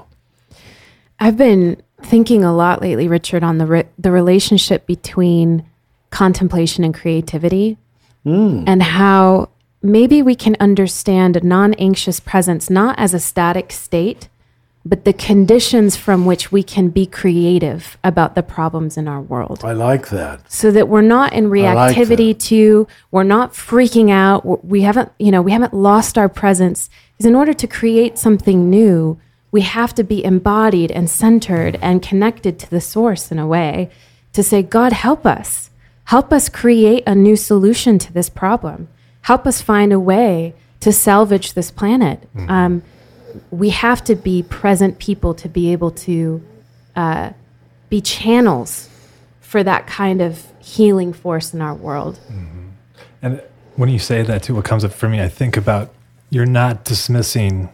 I've been thinking a lot lately, Richard, on the re- the relationship between contemplation and creativity, mm. and how maybe we can understand a non-anxious presence not as a static state, but the conditions from which we can be creative about the problems in our world. I like that. So that we're not in reactivity like to, we're not freaking out. We haven't, you know, we haven't lost our presence. Because in order to create something new, we have to be embodied and centered and connected to the source in a way to say, God, help us. Help us create a new solution to this problem. Help us find a way to salvage this planet. Mm-hmm. Um, we have to be present people to be able to uh, be channels for that kind of healing force in our world. Mm-hmm. And when you say that too, what comes up for me, I think about you're not dismissing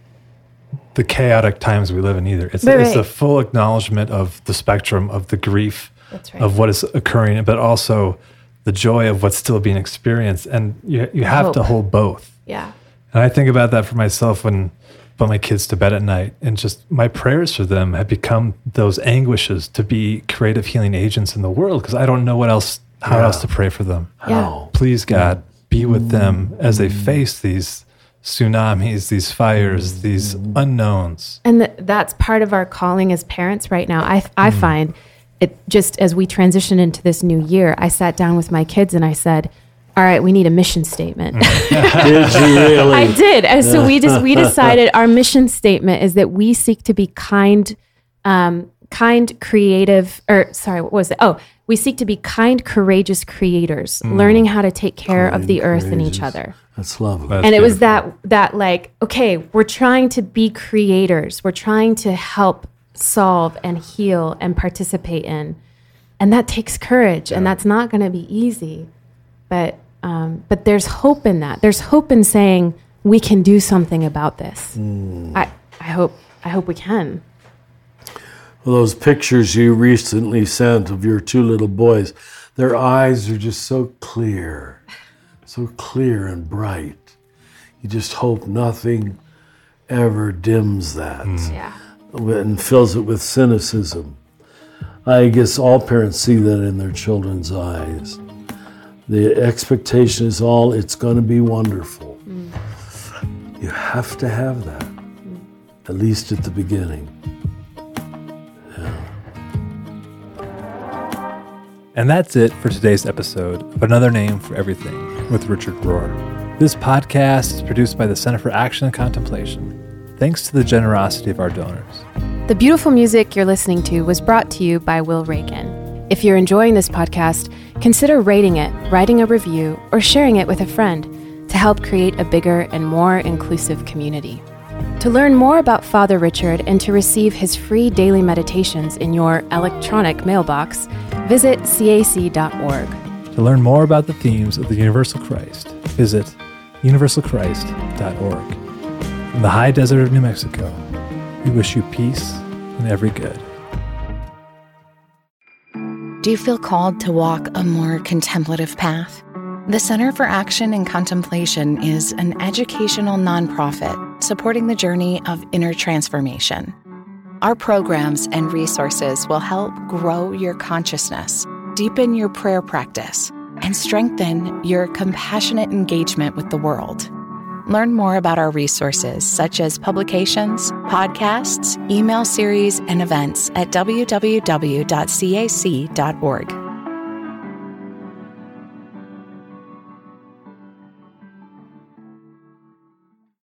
the chaotic times we live in either. It's, right, it's right. the full acknowledgement of the spectrum of the grief That's right. of what is occurring, but also the joy of what's still being experienced. And you you have Hope. to hold both. Yeah. And I think about that for myself when I put my kids to bed at night, and just my prayers for them have become those anguishes to be creative healing agents in the world, because I don't know what else, how yeah. else to pray for them. Yeah. Please, God, be with them as they face these tsunamis, these fires, these unknowns. And th- that's part of our calling as parents right now. I, I mm. find it just as we transition into this new year, I sat down with my kids and I said, all right, we need a mission statement. Did you really? I did. And so we just we decided our mission statement is that we seek to be kind, um, kind, creative, or sorry, what was it? Oh, we seek to be kind, courageous creators, mm. learning how to take care kind, of the earth courageous. And each other. That's lovely. That's and it beautiful. Was that that like, okay, we're trying to be creators. We're trying to help solve and heal and participate in. And that takes courage, yeah. and that's not going to be easy. But um, but there's hope in that. There's hope in saying we can do something about this. Mm. I, I hope I hope we can. Well, those pictures you recently sent of your two little boys, their eyes are just so clear, so clear and bright. You just hope nothing ever dims that mm. yeah. and fills it with cynicism. I guess all parents see that in their children's eyes. The expectation is all, it's going to be wonderful. Mm. You have to have that, mm. at least at the beginning. Yeah. And that's it for today's episode of Another Name for Everything with Richard Rohr. This podcast is produced by the Center for Action and Contemplation, thanks to the generosity of our donors. The beautiful music you're listening to was brought to you by Will Reagan. If you're enjoying this podcast, consider rating it, writing a review, or sharing it with a friend to help create a bigger and more inclusive community. To learn more about Father Richard and to receive his free daily meditations in your electronic mailbox, visit C A C dot org. To learn more about the themes of the Universal Christ, visit universal christ dot org. From the high desert of New Mexico, we wish you peace and every good. Do you feel called to walk a more contemplative path? The Center for Action and Contemplation is an educational nonprofit supporting the journey of inner transformation. Our programs and resources will help grow your consciousness, deepen your prayer practice, and strengthen your compassionate engagement with the world. Learn more about our resources, such as publications, podcasts, email series, and events at w w w dot c a c dot org.